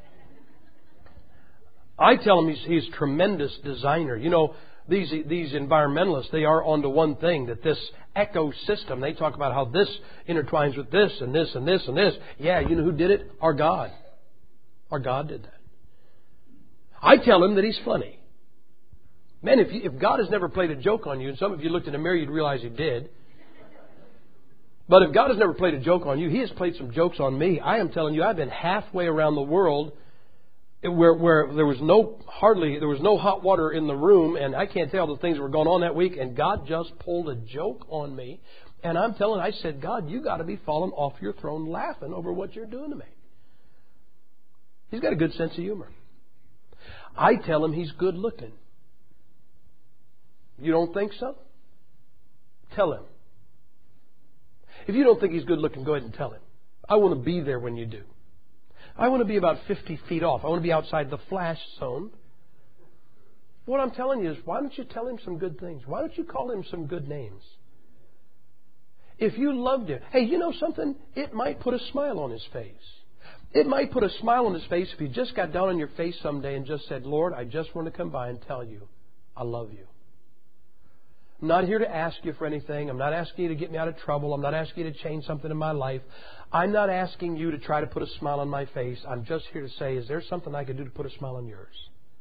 I tell him he's, he's a tremendous designer. You know, these these environmentalists, they are onto one thing, that this ecosystem, they talk about how this intertwines with this and this and this and this. Yeah, you know who did it? Our God. Our God did that. I tell him that he's funny. Man, if, you, if God has never played a joke on you, and some of you looked in the mirror, you'd realize He did. But if God has never played a joke on you, He has played some jokes on me. I am telling you, I've been halfway around the world where, where there was no hardly there was no hot water in the room, and I can't tell the things that were going on that week. And God just pulled a joke on me, and I'm telling, I said, God, you got to be falling off your throne laughing over what you're doing to me. He's got a good sense of humor. I tell him he's good looking. You don't think so? Tell him. If you don't think he's good looking, go ahead and tell him. I want to be there when you do. I want to be about fifty feet off. I want to be outside the flash zone. What I'm telling you is, why don't you tell him some good things? Why don't you call him some good names? If you loved him, hey, you know something? It might put a smile on his face. It might put a smile on his face if you just got down on your face someday and just said, Lord, I just want to come by and tell you I love you. I'm not here to ask you for anything. I'm not asking you to get me out of trouble. I'm not asking you to change something in my life. I'm not asking you to try to put a smile on my face. I'm just here to say, is there something I could do to put a smile on yours?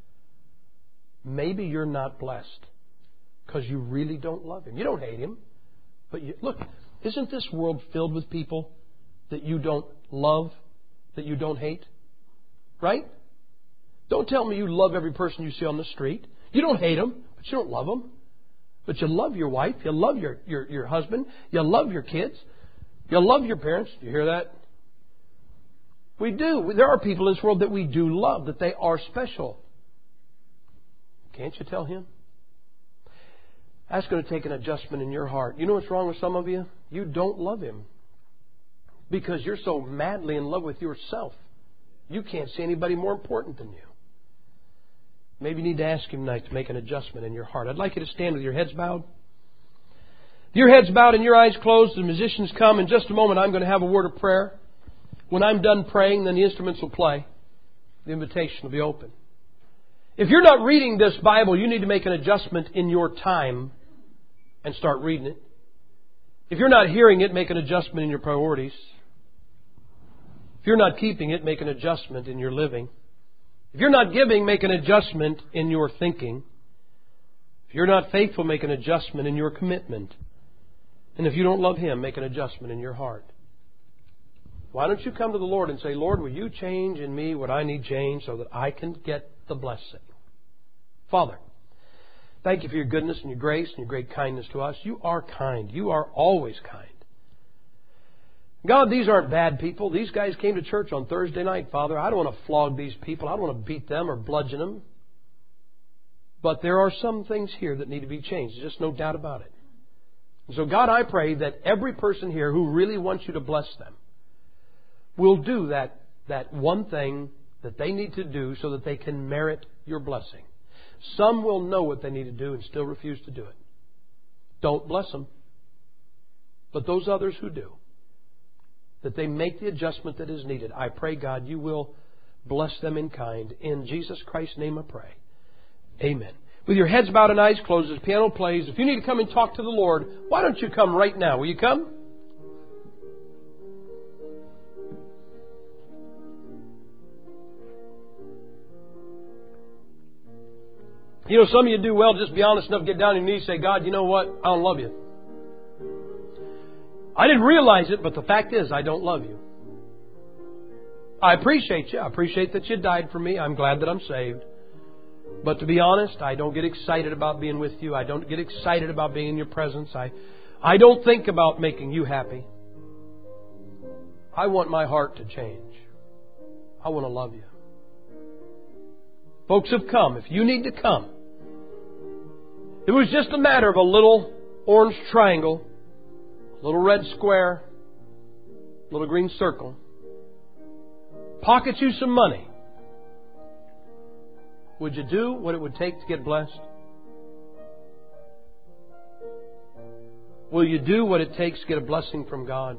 Maybe you're not blessed because you really don't love Him. You don't hate Him. But you, look, isn't this world filled with people that you don't love, that you don't hate? Right? Don't tell me you love every person you see on the street. You don't hate them, but you don't love them. But you love your wife, you love your, your, your husband, you love your kids, you love your parents. Do you hear that? We do. There are people in this world that we do love, that they are special. Can't you tell Him? That's going to take an adjustment in your heart. You know what's wrong with some of you? You don't love Him because you're so madly in love with yourself. You can't see anybody more important than you. Maybe you need to ask Him tonight to make an adjustment in your heart. I'd like you to stand with your heads bowed. Your heads bowed and your eyes closed. The musicians come. In just a moment, I'm going to have a word of prayer. When I'm done praying, then the instruments will play. The invitation will be open. If you're not reading this Bible, you need to make an adjustment in your time and start reading it. If you're not hearing it, make an adjustment in your priorities. If you're not keeping it, make an adjustment in your living. If you're not giving, make an adjustment in your thinking. If you're not faithful, make an adjustment in your commitment. And if you don't love Him, make an adjustment in your heart. Why don't you come to the Lord and say, Lord, will you change in me what I need changed so that I can get the blessing? Father, thank you for your goodness and your grace and your great kindness to us. You are kind. You are always kind. God, these aren't bad people. These guys came to church on Thursday night, Father. I don't want to flog these people. I don't want to beat them or bludgeon them. But there are some things here that need to be changed. There's just no doubt about it. And so, God, I pray that every person here who really wants you to bless them will do that, that one thing that they need to do so that they can merit your blessing. Some will know what they need to do and still refuse to do it. Don't bless them. But those others who do, that they make the adjustment that is needed. I pray, God, you will bless them in kind. In Jesus Christ's name I pray. Amen. With your heads bowed and eyes closed as piano plays, if you need to come and talk to the Lord, why don't you come right now? Will you come? You know, some of you do well, just be honest enough, get down on your knees and say, God, you know what? I don't love you. I didn't realize it, but the fact is, I don't love you. I appreciate you. I appreciate that you died for me. I'm glad that I'm saved. But to be honest, I don't get excited about being with you. I don't get excited about being in your presence. I, I don't think about making you happy. I want my heart to change. I want to love you. Folks have come. If you need to come, it was just a matter of a little orange triangle, a little red square, a little green circle. Pocket you some money. Would you do what it would take to get blessed? Will you do what it takes to get a blessing from God?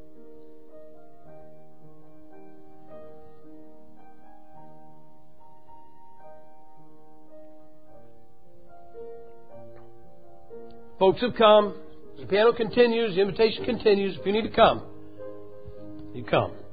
Folks have come. The piano continues. The invitation continues. If you need to come, you come.